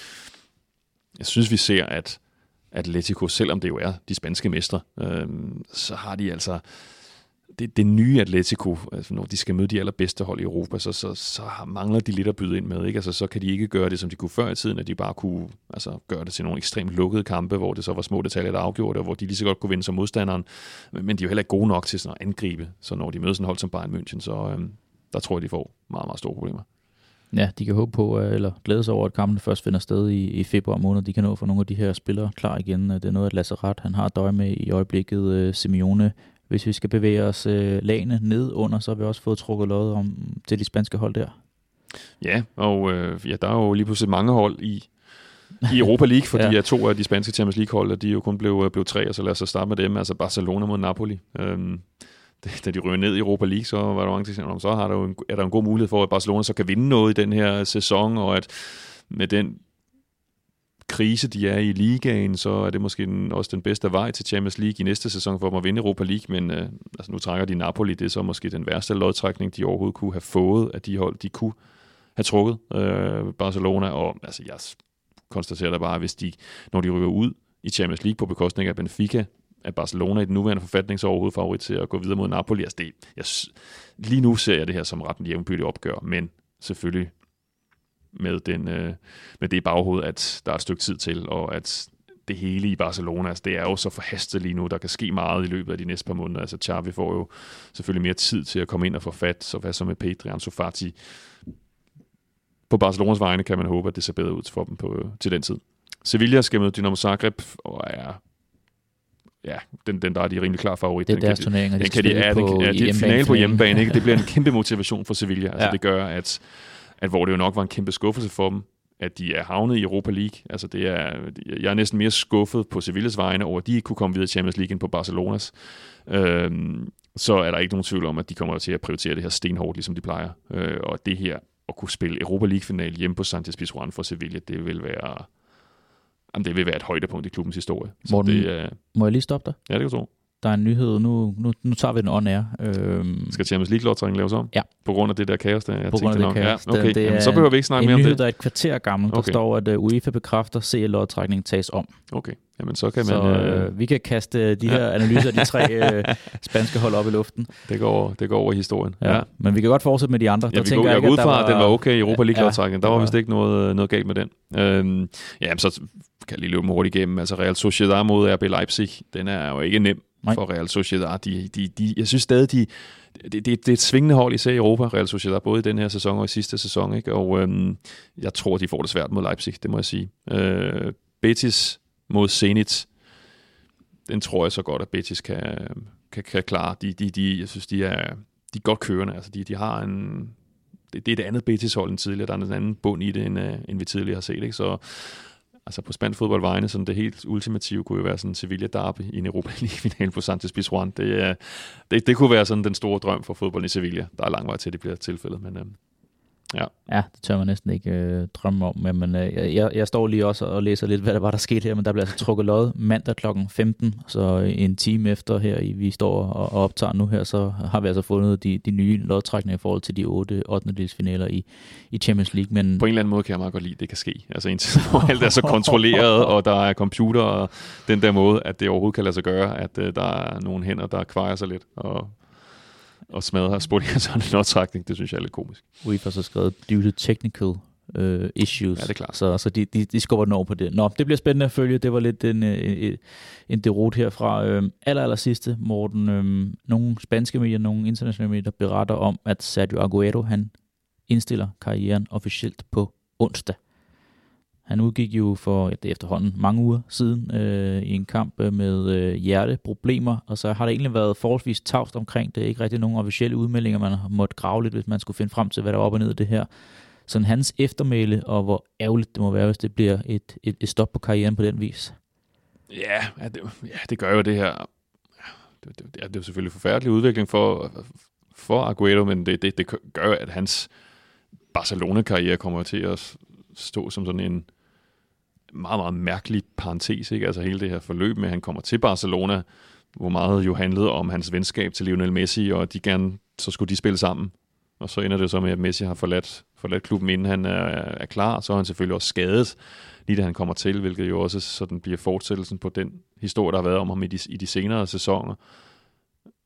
synes, vi ser, at Atletico, selvom det jo er de spanske mestre, så har de altså det nye Atletico, altså når de skal møde de allerbedste hold i Europa, så mangler de lidt at byde ind med, ikke? Altså, så kan de ikke gøre det, som de kunne før i tiden, at de bare kunne gøre det til nogle ekstremt lukkede kampe, hvor det så var små detaljer, der afgjorde det, og hvor de lige så godt kunne vinde som modstanderen. Men de er jo heller ikke gode nok til sådan at angribe, så når de møder sådan et hold som Bayern München, så der tror jeg, de får meget, meget store problemer. Ja, de kan håbe på, eller glæde sig over, at kampen først finder sted i februar måned. De kan nå for nogle af de her spillere klar igen. Det er noget, at Lazarat, han har døje med i øjeblikket. Simeone. Hvis vi skal bevæge os lagene ned under, så har vi også fået trukket lod om til de spanske hold der. Ja, og der er jo lige pludselig mange hold i Europa League, fordi at 2 af de spanske Champions League-hold, de jo kun blev 3, og så lad os starte med dem, altså Barcelona mod Napoli. Da de ryger ned i Europa League, så var der mange ting, så er der en god mulighed for, at Barcelona så kan vinde noget i den her sæson, og at med den krise, de er i ligaen, så er det måske også den bedste vej til Champions League i næste sæson for dem at vinde Europa League, men nu trækker de Napoli, det er så måske den værste lodtrækning, de overhovedet kunne have fået af de hold, de kunne have trukket Barcelona, og altså jeg konstaterer da bare, hvis når de ryger ud i Champions League på bekostning af Benfica, at Barcelona i den nuværende forfatning så overhovedet favorit til at gå videre mod Napoli. Altså lige nu ser jeg det her som ret jævnbyrdigt opgør, men selvfølgelig med det i baghovedet, at der er et stykke tid til, og at det hele i Barcelona, altså det er jo så forhastet lige nu, der kan ske meget i løbet af de næste par måneder. Altså Xavi får jo selvfølgelig mere tid til at komme ind og få fat, så hvad så med Pedri, Ansu Fati? På Barcelonas vegne kan man håbe, at det ser bedre ud for dem til den tid. Sevilla skal møde Dinamo Zagreb, og den der er de rimelig klar favorit. Det er deres turneringer, det er finale på hjemmebane, ikke? Det bliver en kæmpe motivation for Sevilla. Altså det gør, at hvor det jo nok var en kæmpe skuffelse for dem, at de er havnet i Europa League. Altså jeg er næsten mere skuffet på Sevillas vegne over, at de ikke kunne komme videre i Champions League end på Barcelonas. Så er der ikke nogen tvivl om, at de kommer til at prioritere det her stenhårdt, ligesom de plejer. Og det her at kunne spille Europa League-final hjemme på Sanchez-Pizjuan for Sevilla, det vil være et højdepunkt i klubbens historie. Morten, må jeg lige stoppe dig? Ja, det kan du tro. Der er en nyhed, nu tager vi den on air. Skal Champions League-lodtrækningen laves om? Ja. På grund af det der kaos, der jeg på grund af det kaos. Ja, okay. Jamen, så behøver vi ikke snakke mere om det. En nyhed, der er et kvarter gammel, der står, at UEFA bekræfter, at lodtrækningen tages om. Okay, jamen så kan man... vi kan kaste de her analyser af de 3 spanske hold op i luften. Det går over i historien. Ja. Men vi kan godt fortsætte med de andre. Ja, jeg går ud fra, at den var okay i Europa League-lodtrækningen. Der var vist ikke noget galt med den. Så kan jeg lige løbe hurtigt igennem. Altså Real Sociedad mod RB Leipzig, den er jo ikke nem for Real Sociedad. Jeg synes stadig, det er et svingende hold, især i Europa, Real Sociedad, både i den her sæson og i sidste sæson. Ikke? Og jeg tror, de får det svært mod Leipzig, det må jeg sige. Betis mod Zenit, den tror jeg så godt, at Betis kan klare. Jeg synes, de er godt kørende. Altså, de har det er et andet Betis-hold end tidligere. Der er en anden bund i det, end vi tidligere har set. Ikke? Så altså på spansk fodboldvejene, sådan det helt ultimative kunne jo være sådan Sevilla derby i en Europa League-final på Sanchez-Pizjuan. Det kunne være sådan den store drøm for fodbolden i Sevilla. Der er lang vej til, det bliver tilfældet, men Ja, det tør man næsten ikke drømme om. Men jeg står lige også og læser lidt, hvad der var, der skete her, men der bliver altså trukket lod mandag kl. 15, så en time efter her, vi står og optager nu her, så har vi altså fundet de nye lodtrækninger i forhold til de 8 8. i Champions League. Men på en eller anden måde kan jeg meget godt lide, at det kan ske. Altså indtil alt er så kontrolleret, og der er computer, og den der måde, at det overhovedet kan lade sig gøre, at der er nogle hænder, der kvejer sig lidt, og smadrer spolerer sådan en lodtrækning. Det synes jeg er lidt komisk. UEFA har så skrevet due to technical issues. Ja, det er klart. Så de skubber den over på det. Nå, det bliver spændende at følge. Det var lidt en derot herfra. Aller sidste, Morten. Nogle spanske medier, nogle internationale medier beretter om, at Sergio Aguero, han indstiller karrieren officielt på onsdag. Han udgik jo for det efterhånden mange uger siden i en kamp med hjerteproblemer, og så har der egentlig været forholdsvis tavst omkring det. Ikke rigtig nogen officielle udmeldinger, man har måttet grave lidt, hvis man skulle finde frem til, hvad der er op og ned af det her. Sådan hans eftermæle, og hvor ærgerligt det må være, hvis det bliver et stop på karrieren på den vis. Ja, det gør jo det her. Det er jo selvfølgelig en forfærdelig udvikling for Aguero, men det gør jo, at hans Barcelona-karriere kommer til at stå som sådan en meget, meget mærkelig parentes, ikke? Altså hele det her forløb med, at han kommer til Barcelona, hvor meget jo handlede om hans venskab til Lionel Messi, og så skulle de spille sammen. Og så ender det så med, at Messi har forladt klubben, inden han er klar. Så er han selvfølgelig også skadet, lige da han kommer til, hvilket jo også sådan bliver fortsættelsen på den historie, der har været om ham i de senere sæsoner.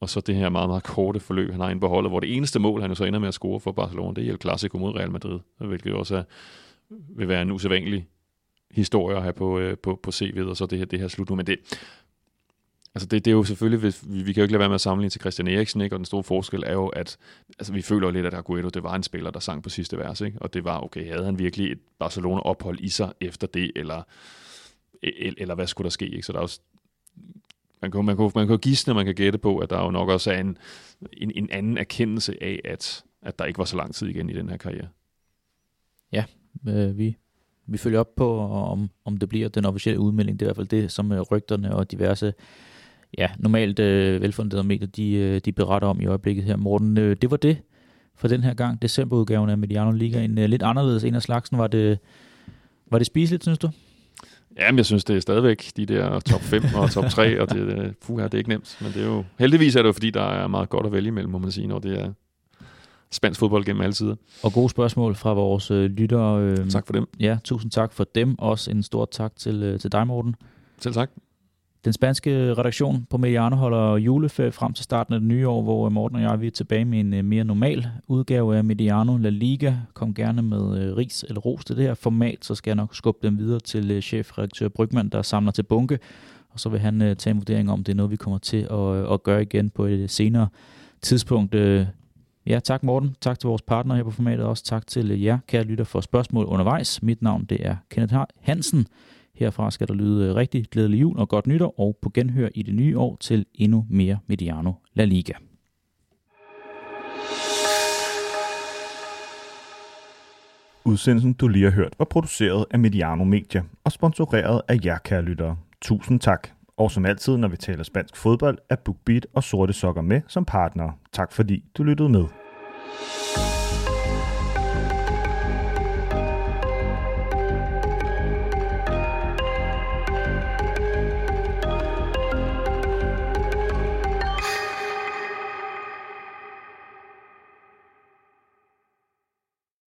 og så det her meget, meget korte forløb, han har inde på holdet, hvor det eneste mål, han jo så ender med at score for Barcelona, det er El Clasico mod Real Madrid, hvilket også vil være en usædvanlig historie at have på CV'et, og så det her slut nu. Men det er jo selvfølgelig, vi kan jo ikke lade være med at sammenligne til Christian Eriksen, ikke? Og den store forskel er jo, at vi føler jo lidt, at Agüero, det var en spiller, der sang på sidste vers, ikke? Og det var, okay, havde han virkelig et Barcelona-ophold i sig efter det, eller hvad skulle der ske, ikke? Så der er også, man kan jo gisne, man kan gætte på, at der jo nok også er en anden erkendelse af, at der ikke var så lang tid igen i den her karriere. Ja, vi følger op på, om det bliver den officielle udmelding. Det er i hvert fald det, som rygterne og diverse normalt velfunderede medier, de beretter om i øjeblikket her. Morten, det var det for den her gang. Decemberudgaven af Mediano Ligaen. Lidt anderledes en af slagsen. Var det spiseligt, synes du? Jamen, jeg synes, det er stadigvæk de der top 5 og top 3, og det er ikke nemt. Men det er jo, heldigvis er det jo, fordi der er meget godt at vælge imellem, må man sige, når det er spansk fodbold gennem alle sider. Og gode spørgsmål fra vores lyttere. Tak for dem. Ja, tusind tak for dem. Også en stor tak til dig, Morten. Selv tak. Den spanske redaktion på Mediano holder juleferie frem til starten af det nye år, hvor Morten og jeg er tilbage med en mere normal udgave af Mediano La Liga. Kom gerne med ris eller ros til det her format, så skal jeg nok skubbe dem videre til chefredaktør Brygman, der samler til bunke. Og så vil han tage en vurdering om, det er noget, vi kommer til at gøre igen på et senere tidspunkt. Ja, tak Morten. Tak til vores partner her på formatet. Også tak til jer, kære lytter, for spørgsmål undervejs. Mit navn, det er Kenneth Hansen. Herfra skal der lyde rigtig glædelig jul og godt nytår, og på genhør i det nye år til endnu mere Mediano La Liga. Udsendelsen, du lige har hørt, var produceret af Mediano Media og sponsoreret af jer, kære lyttere. Tusind tak. Og som altid, når vi taler spansk fodbold, er BookBeat og Sorte Sokker med som partnere. Tak fordi du lyttede med.